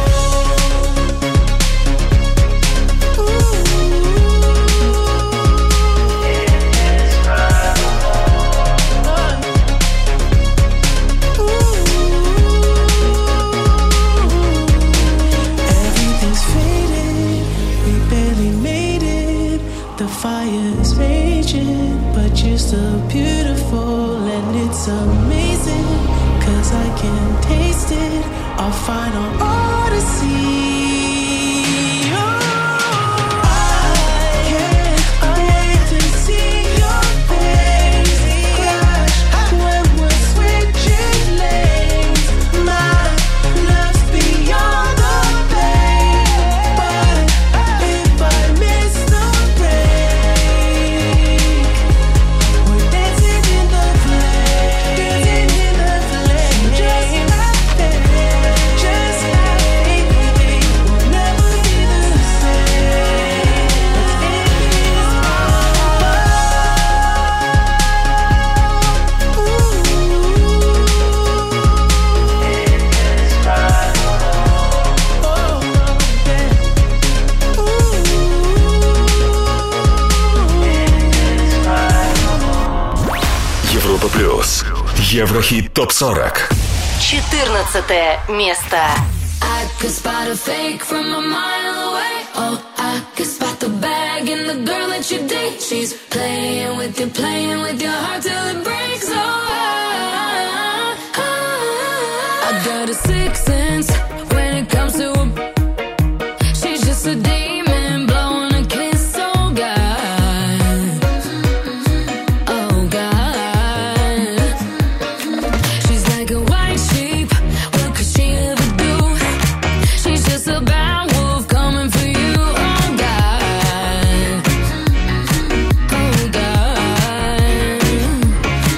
Everything's faded, we barely made it. The fire is raging, but you're still beautiful, and it's amazing, 'cause I can taste it, our final odyssey. Oh, I can't wait to see your face crash when we're switching lanes. My love's beyond the pain, but if I miss the break, we're dancing in the flames, dancing in the flames, just like that, just like baby, we'll never be the same. Европа плюс. Еврохит топ сорок. Четырнадцатое место. I could spot a fake from a mile away. Oh, I could spot the bag in the girl that you date. She's playing with you, playing with your heart till it breaks. Oh, I, I, I got a sixth sense when it comes to a. She's just a demon blowing a kiss. Oh God, oh God. She's like a white sheep. What could she ever do? She's just a bad wolf coming for you. Oh God, oh God.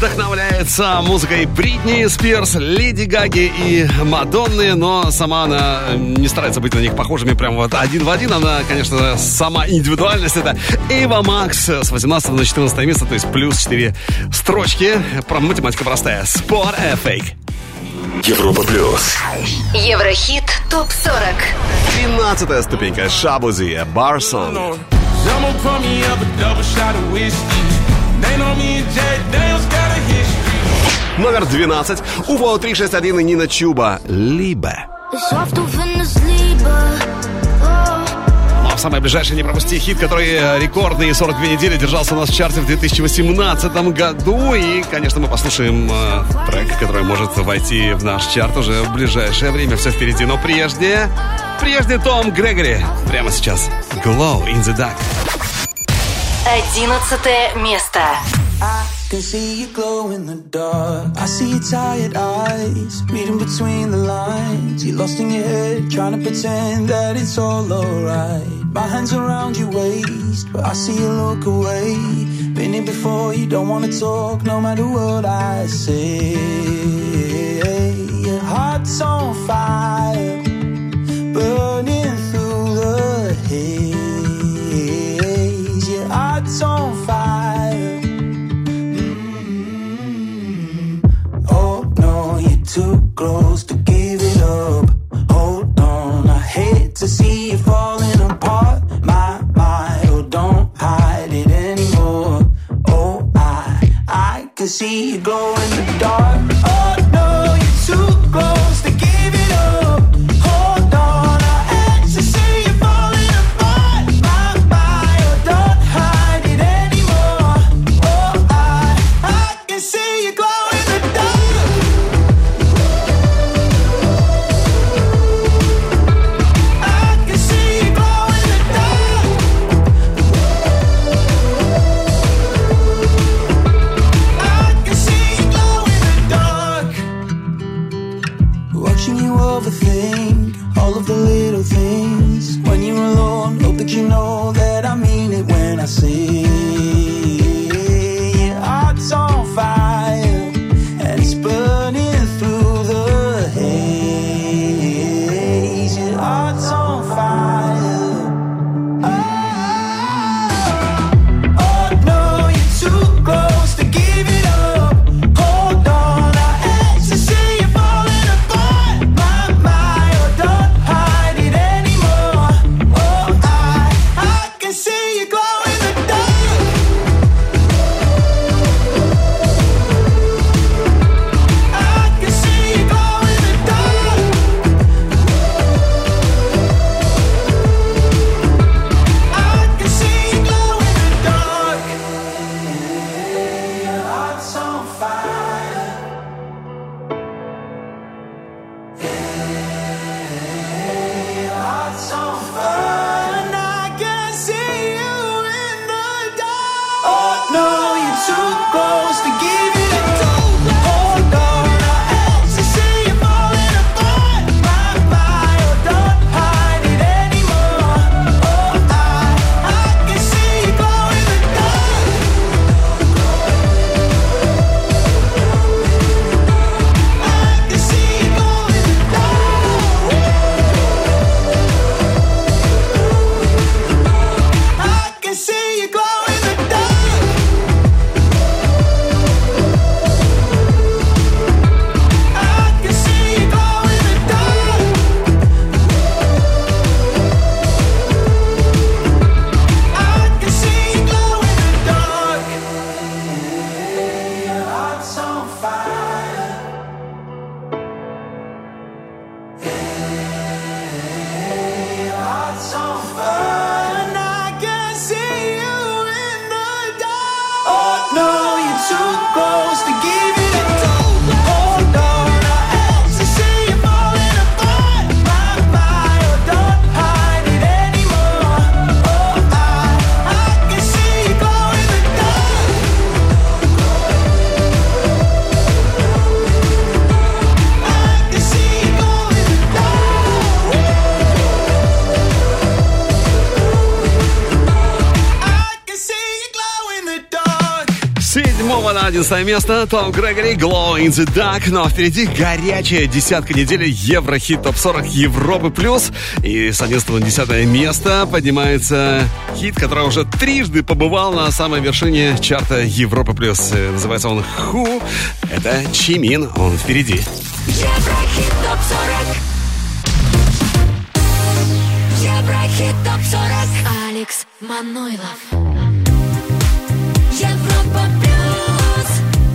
вдохновляется музыкой Бритни Спирс, Леди Гаги и Мадонны, но сама она не старается быть на них похожими прям вот один в один. Она, конечно, сама индивидуальность. Это Эйва Макс с восемнадцатого на четырнадцатое место, то есть плюс четыре строчки. Про математика простая. Spot a Fake. Европа плюс. Еврохит топ сорок. Тринадцатая ступенька. Шабузи, Барсон. Номер двенадцать. Уфо три шесть один и Нина Чуба. Либо. А в самое ближайшее не пропусти хит, который рекордные сорок две недели держался у нас в чарте в две тысячи восемнадцатом году. И, конечно, мы послушаем э, трек, который может войти в наш чарт уже в ближайшее время. Все впереди. Но прежде... Прежде Том Грегори. Прямо сейчас. Glow in the Dark. Одиннадцатое место. I can see you glow in the dark. I see your tired eyes, reading between the lines. You're lost in your head, trying to pretend that it's all alright. My hands around your waist, but I see you look away. Been here before, you don't wanna talk, no matter what I say. Your heart's on fire, burning through the haze. Your heart's on fire. Too close to give it up. Hold on, I hate to see you falling apart. My mind, oh, don't hide it anymore. Oh, I, I can see you glow in the dark. Oh no, you're too close to give it up. Hold on, I hate to see you falling apart. My mind, oh, don't hide it anymore. Oh, I, I can see you glow in the dark. Overthink all of the little things. When you're alone, hope that you know that I mean it when I say your heart's on fire and it's burning through the haze. Your heart's on fire. Oh, oh no, you're too close to give it up. Hold on, I hate to see you falling apart. Don't hide it anymore. Oh, I, I can see you glow in the dark. I can see you glow in the dark. I can see you glow in the dark. Your heart's on fire. Heart's on fire, and I can see you in the dark. Oh no, you're too close to give it up. Hold on, I hate to see you falling apart. My mind, oh, don't hide it anymore. Oh, I, I can see you glow in the dark. I can see you glow in the dark. I can see you glow in the dark. I can see you glow in the dark. I can see you glow in the dark. Your heart's on fire. Your heart's on fire, and I can see you in the dark. Oh no, you're too close to give it up. Hold on, I hate to see you falling apart. My mind, oh, don't hide it anymore. Oh, I, I can see you glow in the dark. I одиннадцатое место. Том Грегори, Glow in the Dark. Ну а впереди горячая десятка недели Еврохит топ сорок Европы плюс. И с одиннадцатого на десятое место поднимается хит, который уже трижды побывал на самой вершине чарта Европы плюс. Называется он Who. Это Чимин. Он впереди. Еврохит топ сорок. Еврохит топ сорок. Алекс Манойлов. Европа плюс.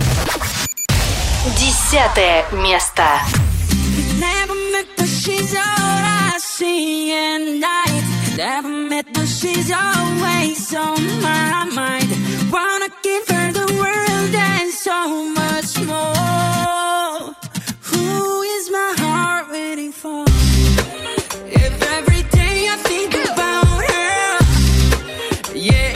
Десятое место. Never met, but she's all I see at night. Never met, but she's always on my mind. Wanna give her the world and so much more. Who is my heart waiting for? If every day I think about her, yeah.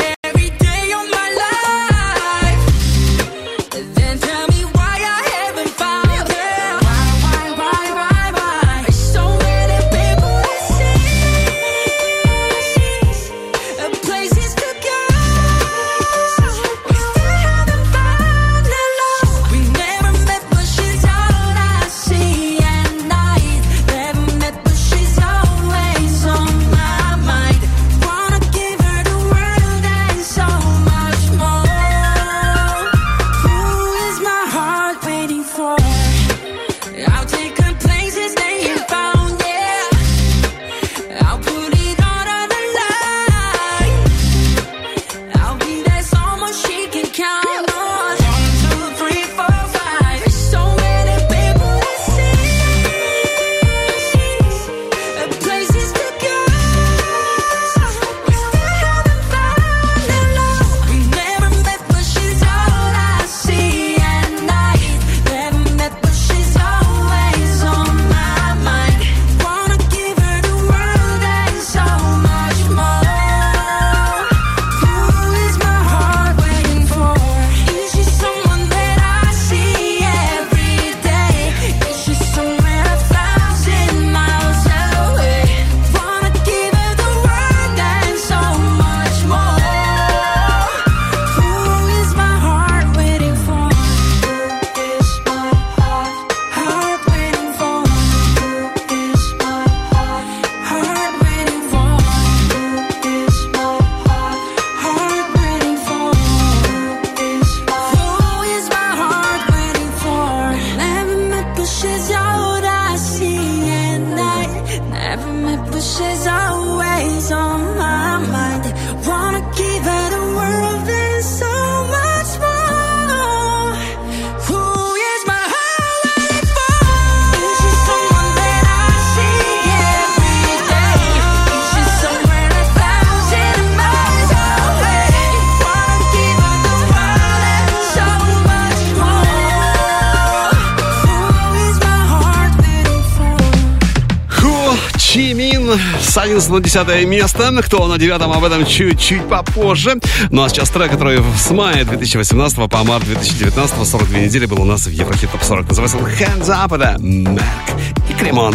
С одиннадцатого на десятое место. Кто на девятом, об этом чуть-чуть попозже. Ну а сейчас трек, который с мая две тысячи восемнадцатого по март две тысячи девятнадцатого, сорок две недели, был у нас в Еврохит топ сорок. Называется он Hands Up. Это Мэг и Кремонт.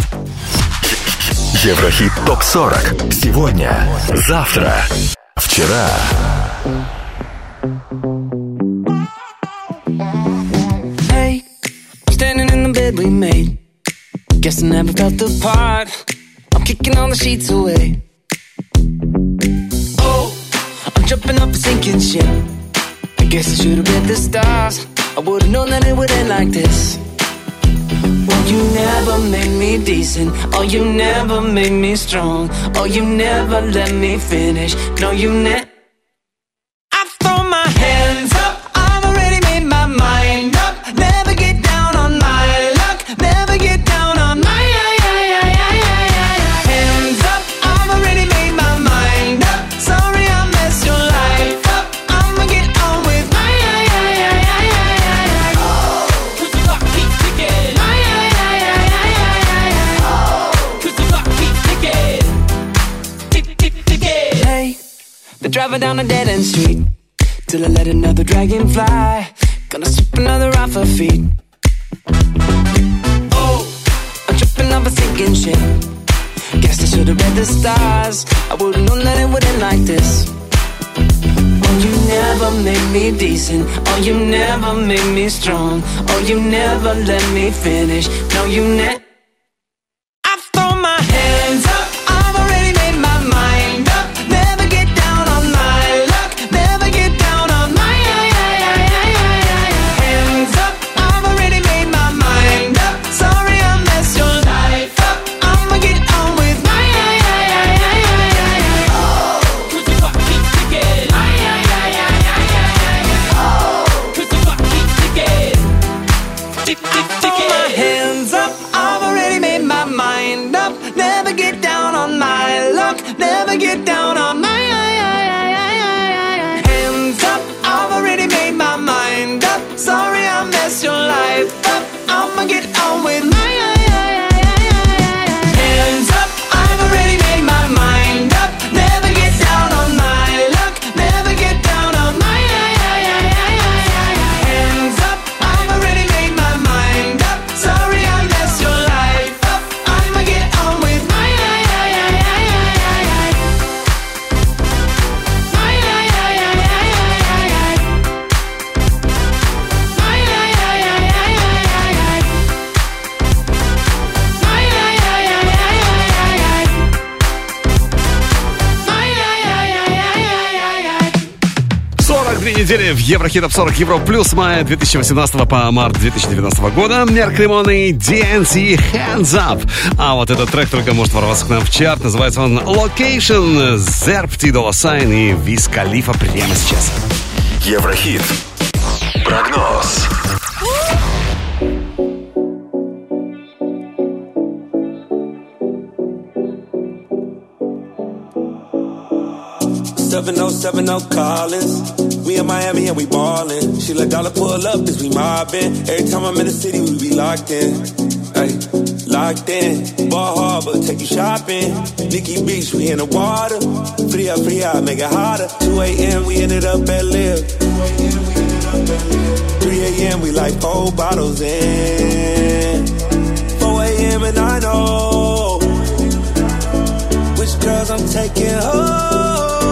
Еврохит топ сорок. Сегодня, завтра, вчера. Hey, standing in the bed we made. Guess I never felt the part. I'm kicking all the sheets away. Oh, I'm jumping up a sinking ship. I guess I should've read the stars. I would've known that it would end like this. Oh, you never made me decent. Oh, you never made me strong. Oh, you never let me finish. No, you never. I throw my hands up. I've already made my mind up. Never get down on my luck. Never get down on my hands up. I've already made my mind up. Sorry I messed your life up. I'ma get on with my cause the clock keeps ticking. Cause the clock keeps ticking. Tick, tick, ticking. Hey, they're driving down a dead end street till I let another dragon fly. Gonna sweep another off her feet. Oh, I'm tripping off a sinking ship. Guess I should've read the stars. I would've known that it would end like this. Oh, you never made me decent. Oh, you never made me strong. Oh, you never let me finish. No, you never. I've thrown my hands up. I've already made my mind up. Never get down on my luck. Never get down on my hands up. I've already made my mind up. Sorry I messed your life up. I'ma get on with my oh, cause the clock keeps ticking. Oh, cause the clock keeps ticking. Tick, tick, ticking. My hands up. I've already made my mind up. Never get down on my luck. Never get down on my hands up. I've already made my mind up. Sorry I messed your life up. I'ma get on with my hands up. I've already made my mind up. Never get down on my luck. Never get down on my hands up. I've already made my mind up. Sorry I messed your life up. I'ma get on with my сорок две недели в Еврохит Топ сорок Евро Плюс мая две тысячи восемнадцатого по март две тысячи девятнадцатого года. Мерк Лимон и ди эн си Hands Up. А вот этот трек только может ворваться к нам в чарт. Называется он Location, Zerp, Ty Dolla Sign и Wiz Khalifa прямо сейчас. Еврохит. Прогноз. seven oh seven oh Collins. We in Miami and we ballin'. She let dollar pull up as we mobbin'. Every time I'm in the city, we be locked in. Ay, locked in. Ball Harbor, take you shopping. Nikki Beach, we in the water. Free up, free out, make it hotter. two a.m. we ended up at Live. three a.m. we like four bottles in. four a.m. and I know which girls I'm taking home.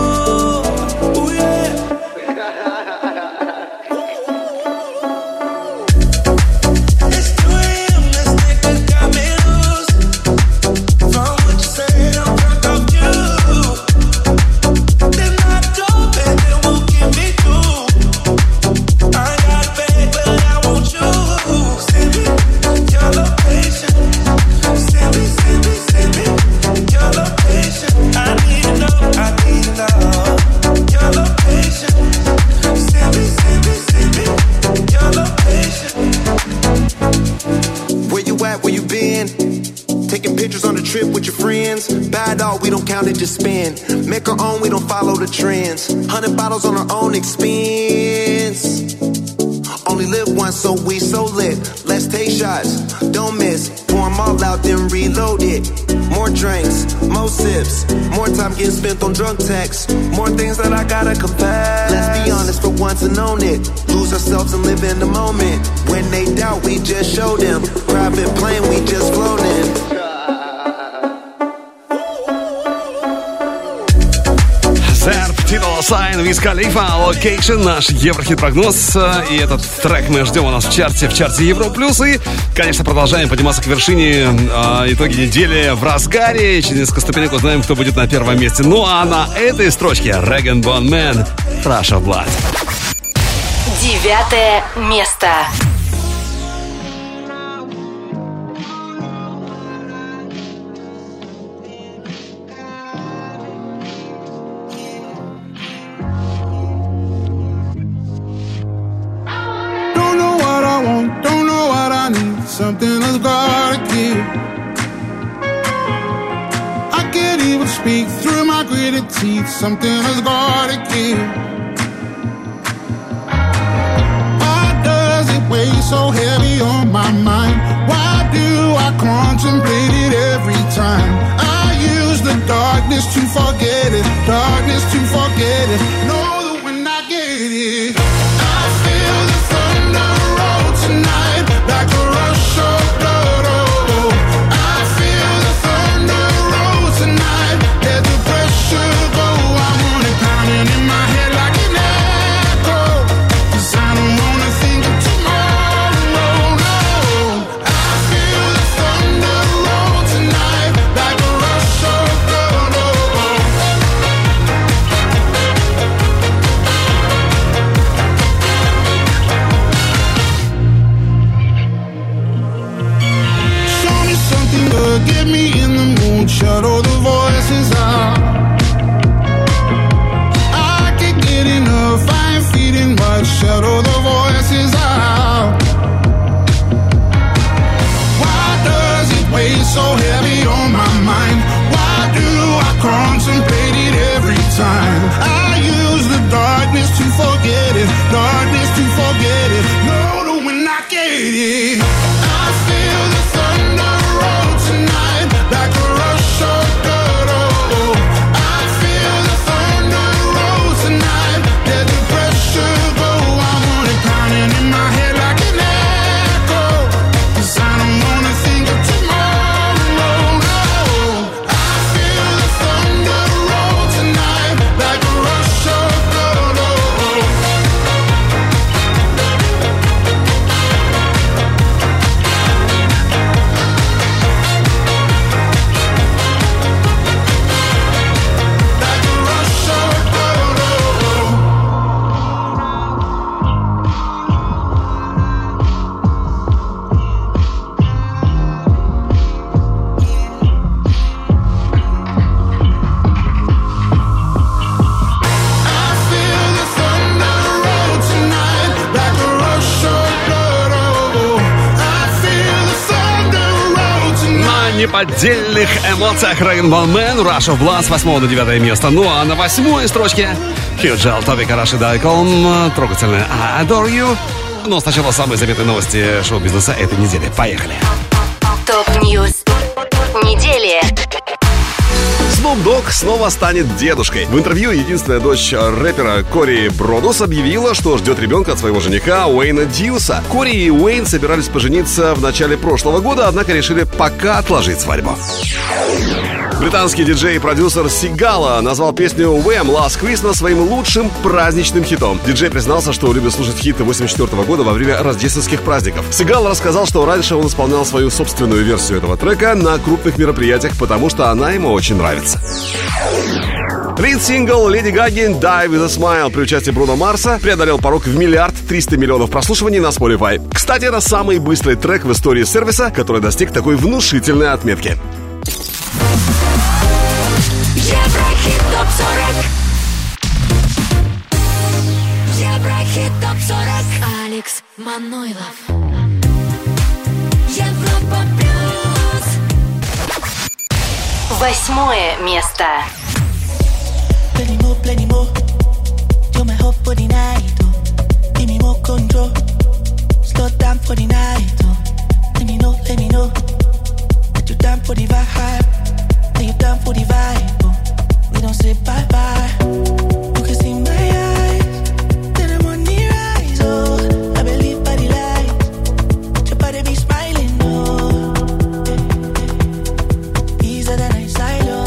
We don't count it, just spend. Make our own, we don't follow the trends. Hundred bottles on our own expense. Only live once, so we so lit. Let's take shots, don't miss. Pour them all out, then reload it. More drinks, more sips. More time getting spent on drunk texts. More things that I gotta confess. Let's be honest for once and own it. Lose ourselves and live in the moment. When they doubt, we just show them. Private plane, we just floating. Ty Dolla Sign, Wiz Khalifa, Location, наш Еврохит-прогноз. И этот трек мы ждем у нас в чарте, в чарте Евро Плюс. И, конечно, продолжаем подниматься к вершине. Э, итоги недели в разгаре. Через несколько ступенек узнаем, кто будет на первом месте. Ну а на этой строчке Rag and Bone Man, Rush of Blood. Девятое место. Something has gotta give. I can't even speak through my gritted teeth. Something has gotta give. Why does it weigh so heavy on my mind? Why do I contemplate it every time? I use the darkness to forget it. Darkness to forget it. Know that when I get it, I feel the thunder roll tonight. Like a rush of blood, oh, I feel the thunder roll tonight. Let the pressure go. I want it pounding in my head like it never. so heavy on my mind? Why do I contemplate it every time? I use the darkness to forget it, darkness to forget it. No, no, when I get it, I feel the thunder roll tonight like a rush of blood. Oh, I feel the thunder roll tonight. Let the pressure go. I want it pounding in my head like an echo. 'Cause I don't wanna think of tomorrow. No, I feel the thunder roll tonight like a rush of blood. Oh. На неподдельных эмоциях Rainbow Man, Rush of Blood с восьмого на девятое место. Ну а на восьмой строчке Хьюджал, Тоби Караши, Дайкон, трогательная I Adore You. Но сначала самые заметные новости шоу-бизнеса этой недели. Поехали. Топ-ньюс недели. Snoop Dogg снова станет дедушкой. В интервью единственная дочь рэпера Кори Бродус объявила, что ждет ребенка от своего жениха Уэйна Дьюса. Кори и Уэйн собирались пожениться в начале прошлого года, однако решили пока отложить свадьбу. Британский диджей и продюсер Сигала назвал песню Wham! Last Christmas своим лучшим праздничным хитом. Диджей признался, что любит слушать хиты восемьдесят четвёртого года во время рождественских праздников. Сигал рассказал, что раньше он исполнял свою собственную версию этого трека на крупных мероприятиях, потому что она ему очень нравится. Лид-сингл Леди Гаги «Die with a Smile» при участии Бруно Марса преодолел порог в миллиард триста миллионов прослушиваний на Spotify. Кстати, это самый быстрый трек в истории сервиса, который достиг такой внушительной отметки. Еврохит топ сорок. Еврохит топ сорок. Алекс Манойлов. Европа плюс. Восьмое место. Plenty more, plenty more. You're my hope for the night, oh. Give me more control. Slow down for the night, oh. Let me know, let me know that you're down for the vibe. That you're down for the vibe, oh. We don't say bye bye. You can see my eyes, that I'm on the rise, oh. I believe by the light, your body be smiling, oh. Easier than I silo.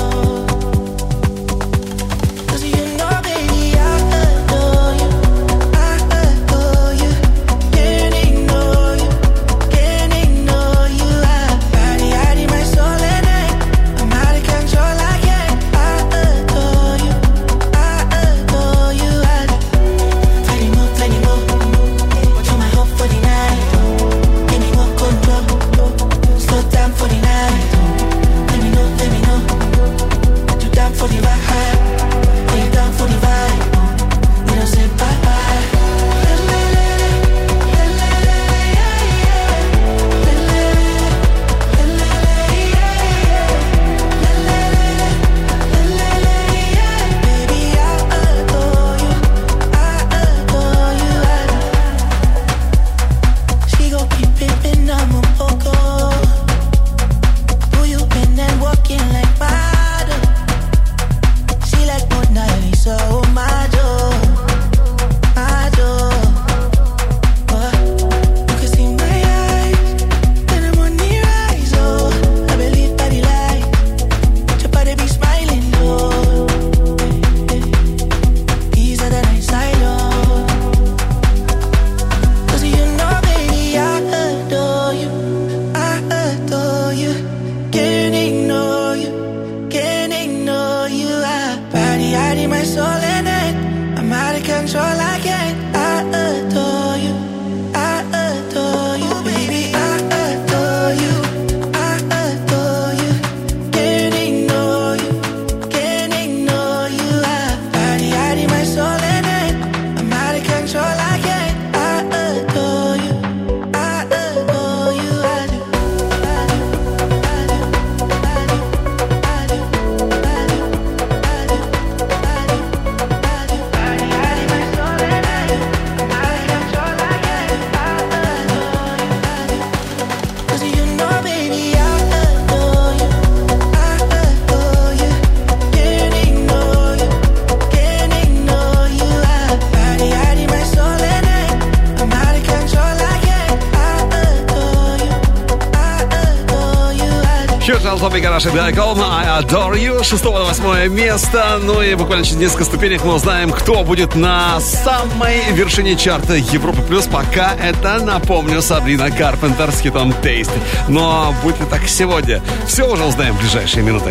Usual Topic Garage Dайком, I Adore You, шестого на восьмое место. Ну и буквально через несколько ступенек мы узнаем, кто будет на самой вершине чарта Европы Плюс. Пока это, напомню, Сабрина Карпентер с хитом Taste. Но будет ли так сегодня? Все уже узнаем в ближайшие минуты.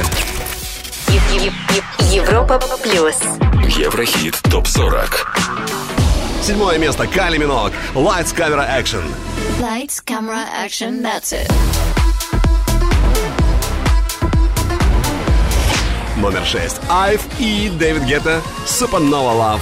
Европа Плюс. Еврохит топ сорок. Седьмое место. Кайли Миноуг. Lights, Camera, Action. Lights, camera, action, that's it. Номер шесть. Айв и Дэвид Гетта. Supernova Love.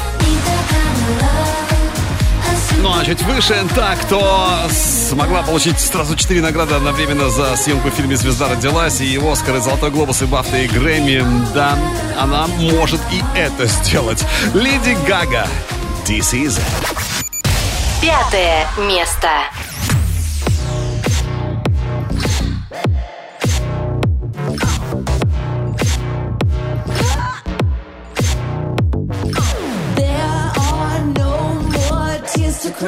Ну а чуть выше та, кто смогла получить сразу четыре награды одновременно за съемку в фильме «Звезда родилась», и Оскар, и Золотой глобус, и Бафта, и Грэмми. Да, она может и это сделать. Леди Гага. This is it. Пятое место. To cry,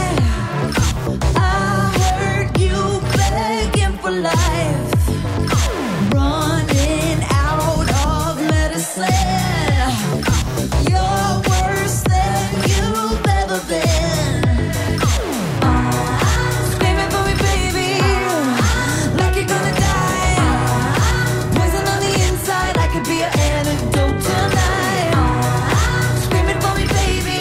I heard you begging for life, running out of medicine. You're worse than you've ever been. Screaming for me, baby, like you're gonna die. Poison on the inside, I could be an antidote tonight. Screaming for me, baby.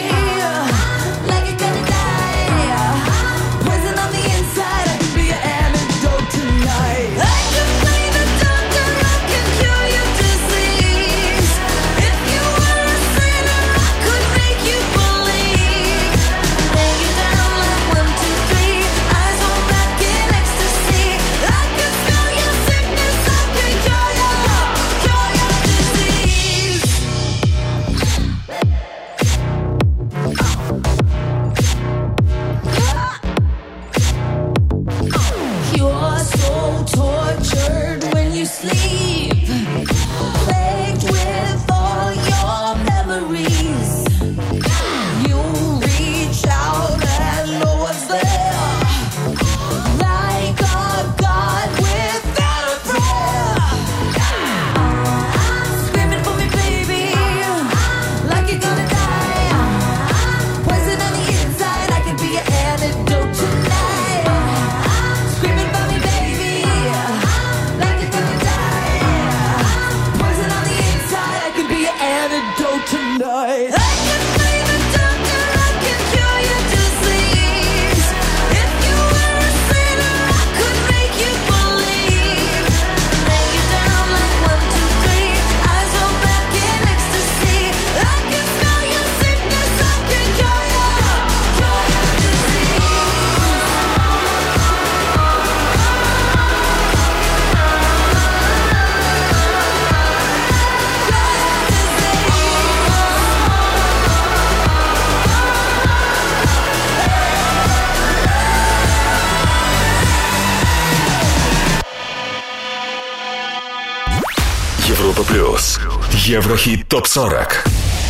Европа Плюс. Еврохит топ сорок.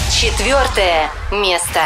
Четвертое место.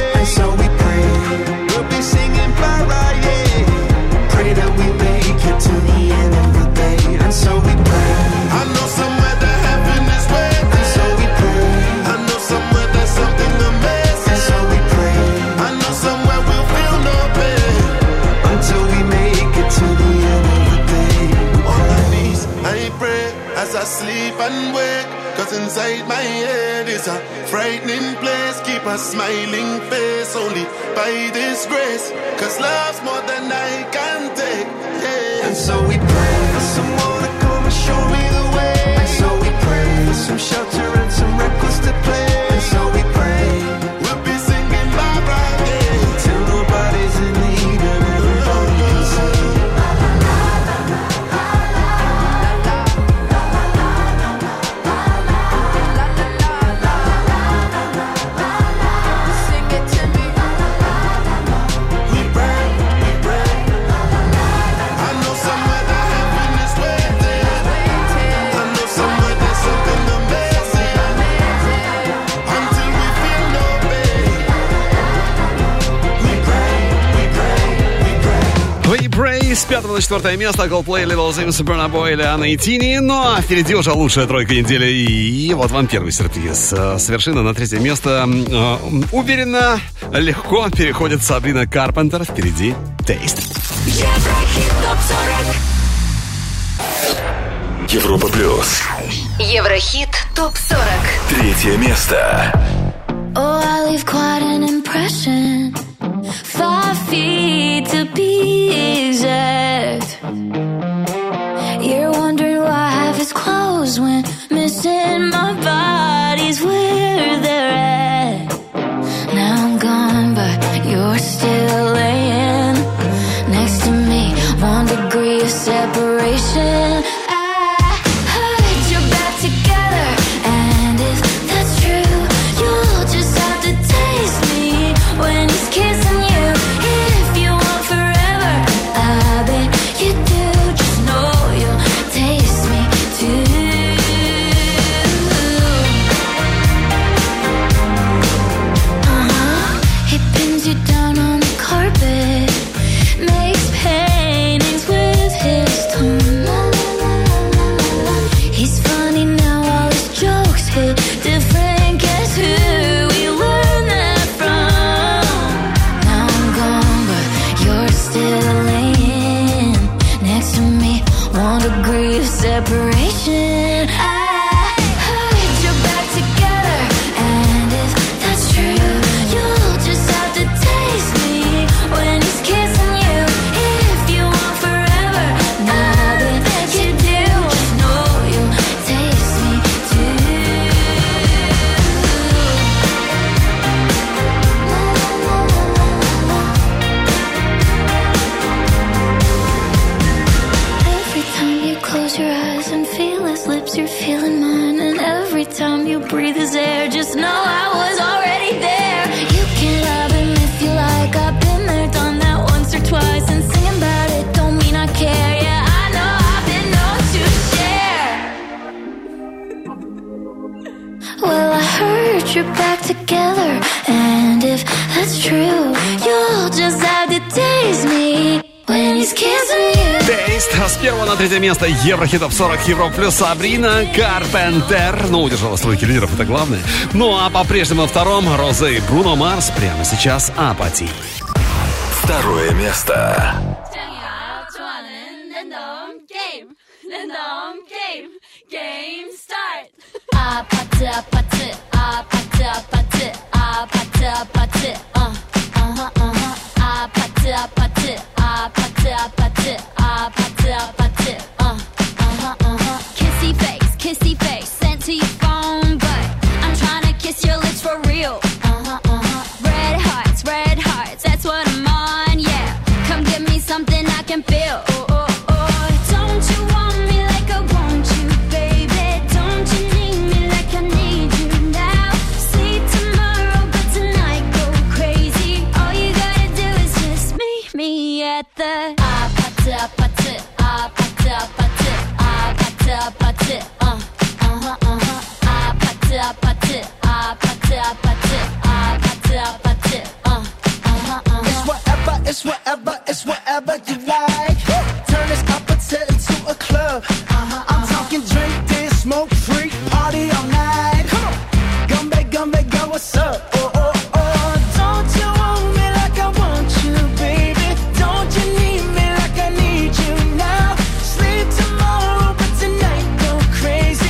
Pray that we make it to I sleep and wake, cause inside my head is a frightening place. Keep a smiling face only by this grace, cause love's more than I can take, yeah. And so we pray for someone to come and show me the way. And so we pray for some shelter and some records to play. And so we pray we'll be singing Barbara Day till nobody's in need and everybody can sing. С пятого на четвертое место Coldplay, Little Sims, Burna Boy, Лиана и Тини. Ну а впереди уже лучшая тройка недели. И вот вам первый сюрприз. Совершенно на третье место уверенно, легко переходит Сабрина Карпентер. Впереди Taste. Еврохит топ сорок. Европа плюс. Еврохит топ сорок. Третье место. Oh, I leave quite an impression. Five feet to be exact. You're wondering why half is closed when missing my body's where they're at. Now I'm gone, but you're still laying next to me. One degree of separation. I heard you're back together, and if that's true, you'll just have to taste me when he's kissing you. Separation. I heard you're back together, and if that's true, you'll just have to taste me when he's kissing you. If you want forever, now that you do, just know you'll taste me too. Every time you close your eyes and feel his lips, you're feeling mine. And every time you breathe his air, just know I was already there. You can love him if you like. I've been there, done that once or twice. And singing about it don't mean I care. Yeah, I know I've been known to share. Well, I heard you're back together, and if that's true, you'll just have to taste me when he's kissing you. Taste. С первого на третье место Еврохит топ сорок, Европа плюс, Сабрина Карпентер. Ну, удержала стройки лидеров, это главное. Ну, а по-прежнему на втором Розе и Бруно Марс. Прямо сейчас Апатий. Второе место. Game start. Apathy, apathy, apathy, apathy, apathy, apathy, uh, uh-huh, uh-huh. Apathy, apathy, apathy, apathy, apathy, apathy, uh, uh-huh, uh-huh. Kissy face, kissy face, sent to your phone, but I'm trying to kiss your lips for real. Uh-huh, uh-huh. Red hearts, red hearts, that's what I'm on, yeah. Come give me something I can feel. Oh, oh, oh. Don't you want me like I want you, baby? Don't you need me like I need you now? Sleep tomorrow, but tonight go crazy. All you gotta do is just meet me at the apathy, apathy, apathy, apathy, apathy, apathy, uh, uh-huh, uh-huh. Apathy, apathy, apathy, apathy, apathy, apathy, uh, uh-huh, uh-huh. It's whatever, it's whatever, it's whatever you like. Turn this appetite into a club. Uh-huh, I'm talking drink, dance, smoke, freak, party all night. Come on, Gumbe, Gumbe, go, what's up? Oh, oh, oh. Don't you want me like I want you, baby? Don't you need me like I need you now? Sleep tomorrow, but tonight go crazy.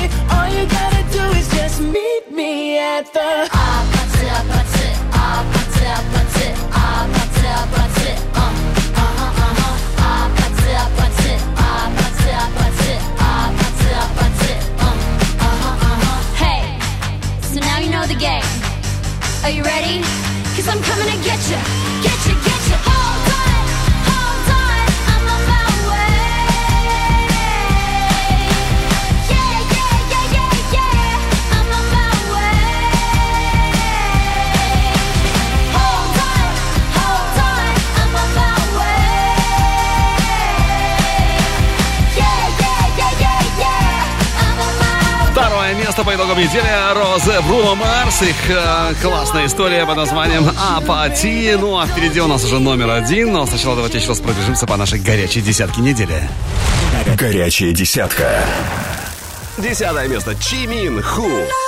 место по итогам недели. Розе, Бруно Марс. Их э, классная история под названием «Апатия». Ну, а впереди у нас уже номер один. Но сначала давайте еще раз пробежимся по нашей горячей десятке недели. Горячая десятка. Десятое место. Чимин, Ху.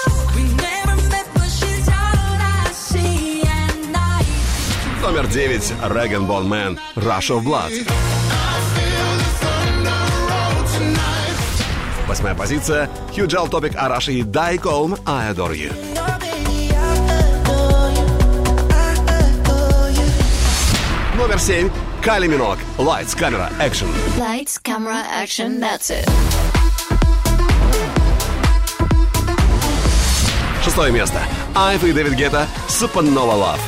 Номер девять. Рэган Бон Мэн, Rush of Blood. Восьмая позиция. Хьюджал Топик Араши и Дайколм, I Adore You. Номер семь. Кайли Миног, Lights, Camera, Action. Lights, camera, action, that's it. Шестое место. Айв и Дэвид Гетта, Supernova Love.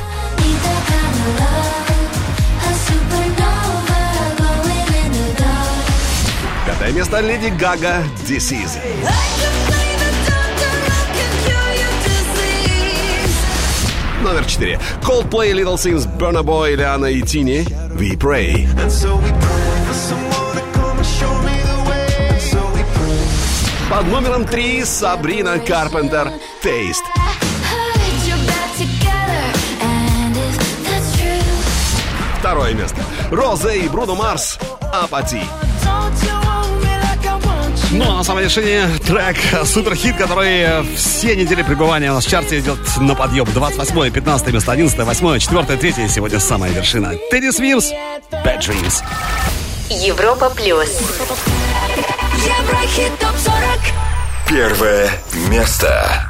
Пятое место. Леди Гага, Disease. Номер четыре. Coldplay, Little Sims, Burna Boy, Лиана и Тини, We Pray. Под номером три. Сабрина Карпентер, Taste. Второе место. Розе и Бруно Марс, Апатия. Ну, а на саморешение трек суперхит, который все недели пребывания у нас в чарте идет на подъем. двадцать восьмое, пятнадцатое место, одиннадцатое, восьмое, четвёртое, третье. Сегодня самая вершина. Teddy Swims, Bad Dreams. Европа плюс. Еврохит топ сорок. Первое место.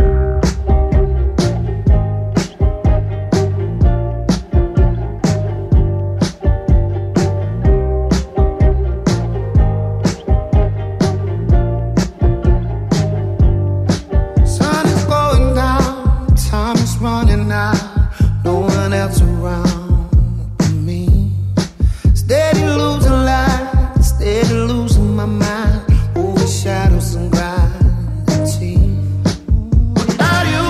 Shadows and gravity. Without you,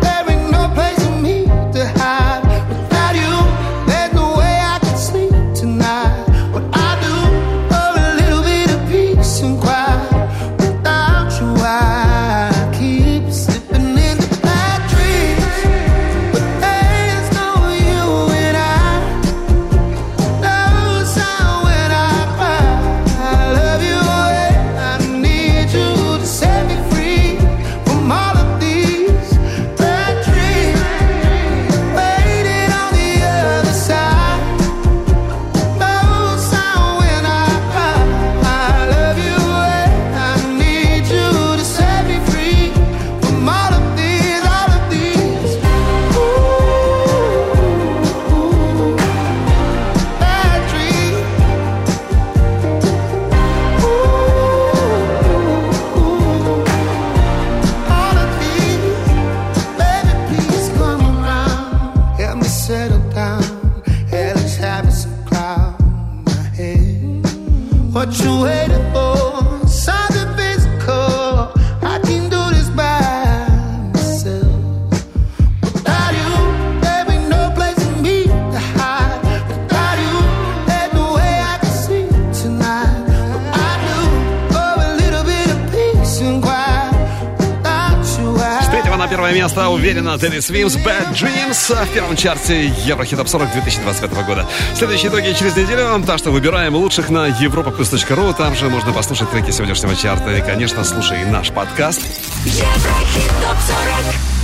первое место уверенно Teddy Swims, Bad Dreams в первом чарте Еврохит Топ сорок две тысячи двадцать пятого года. Следующие итоги через неделю, так что выбираем лучших на европа плюс точка ру. Там же можно послушать треки сегодняшнего чарта и, конечно, слушай наш подкаст. Еврохит Топ сорок.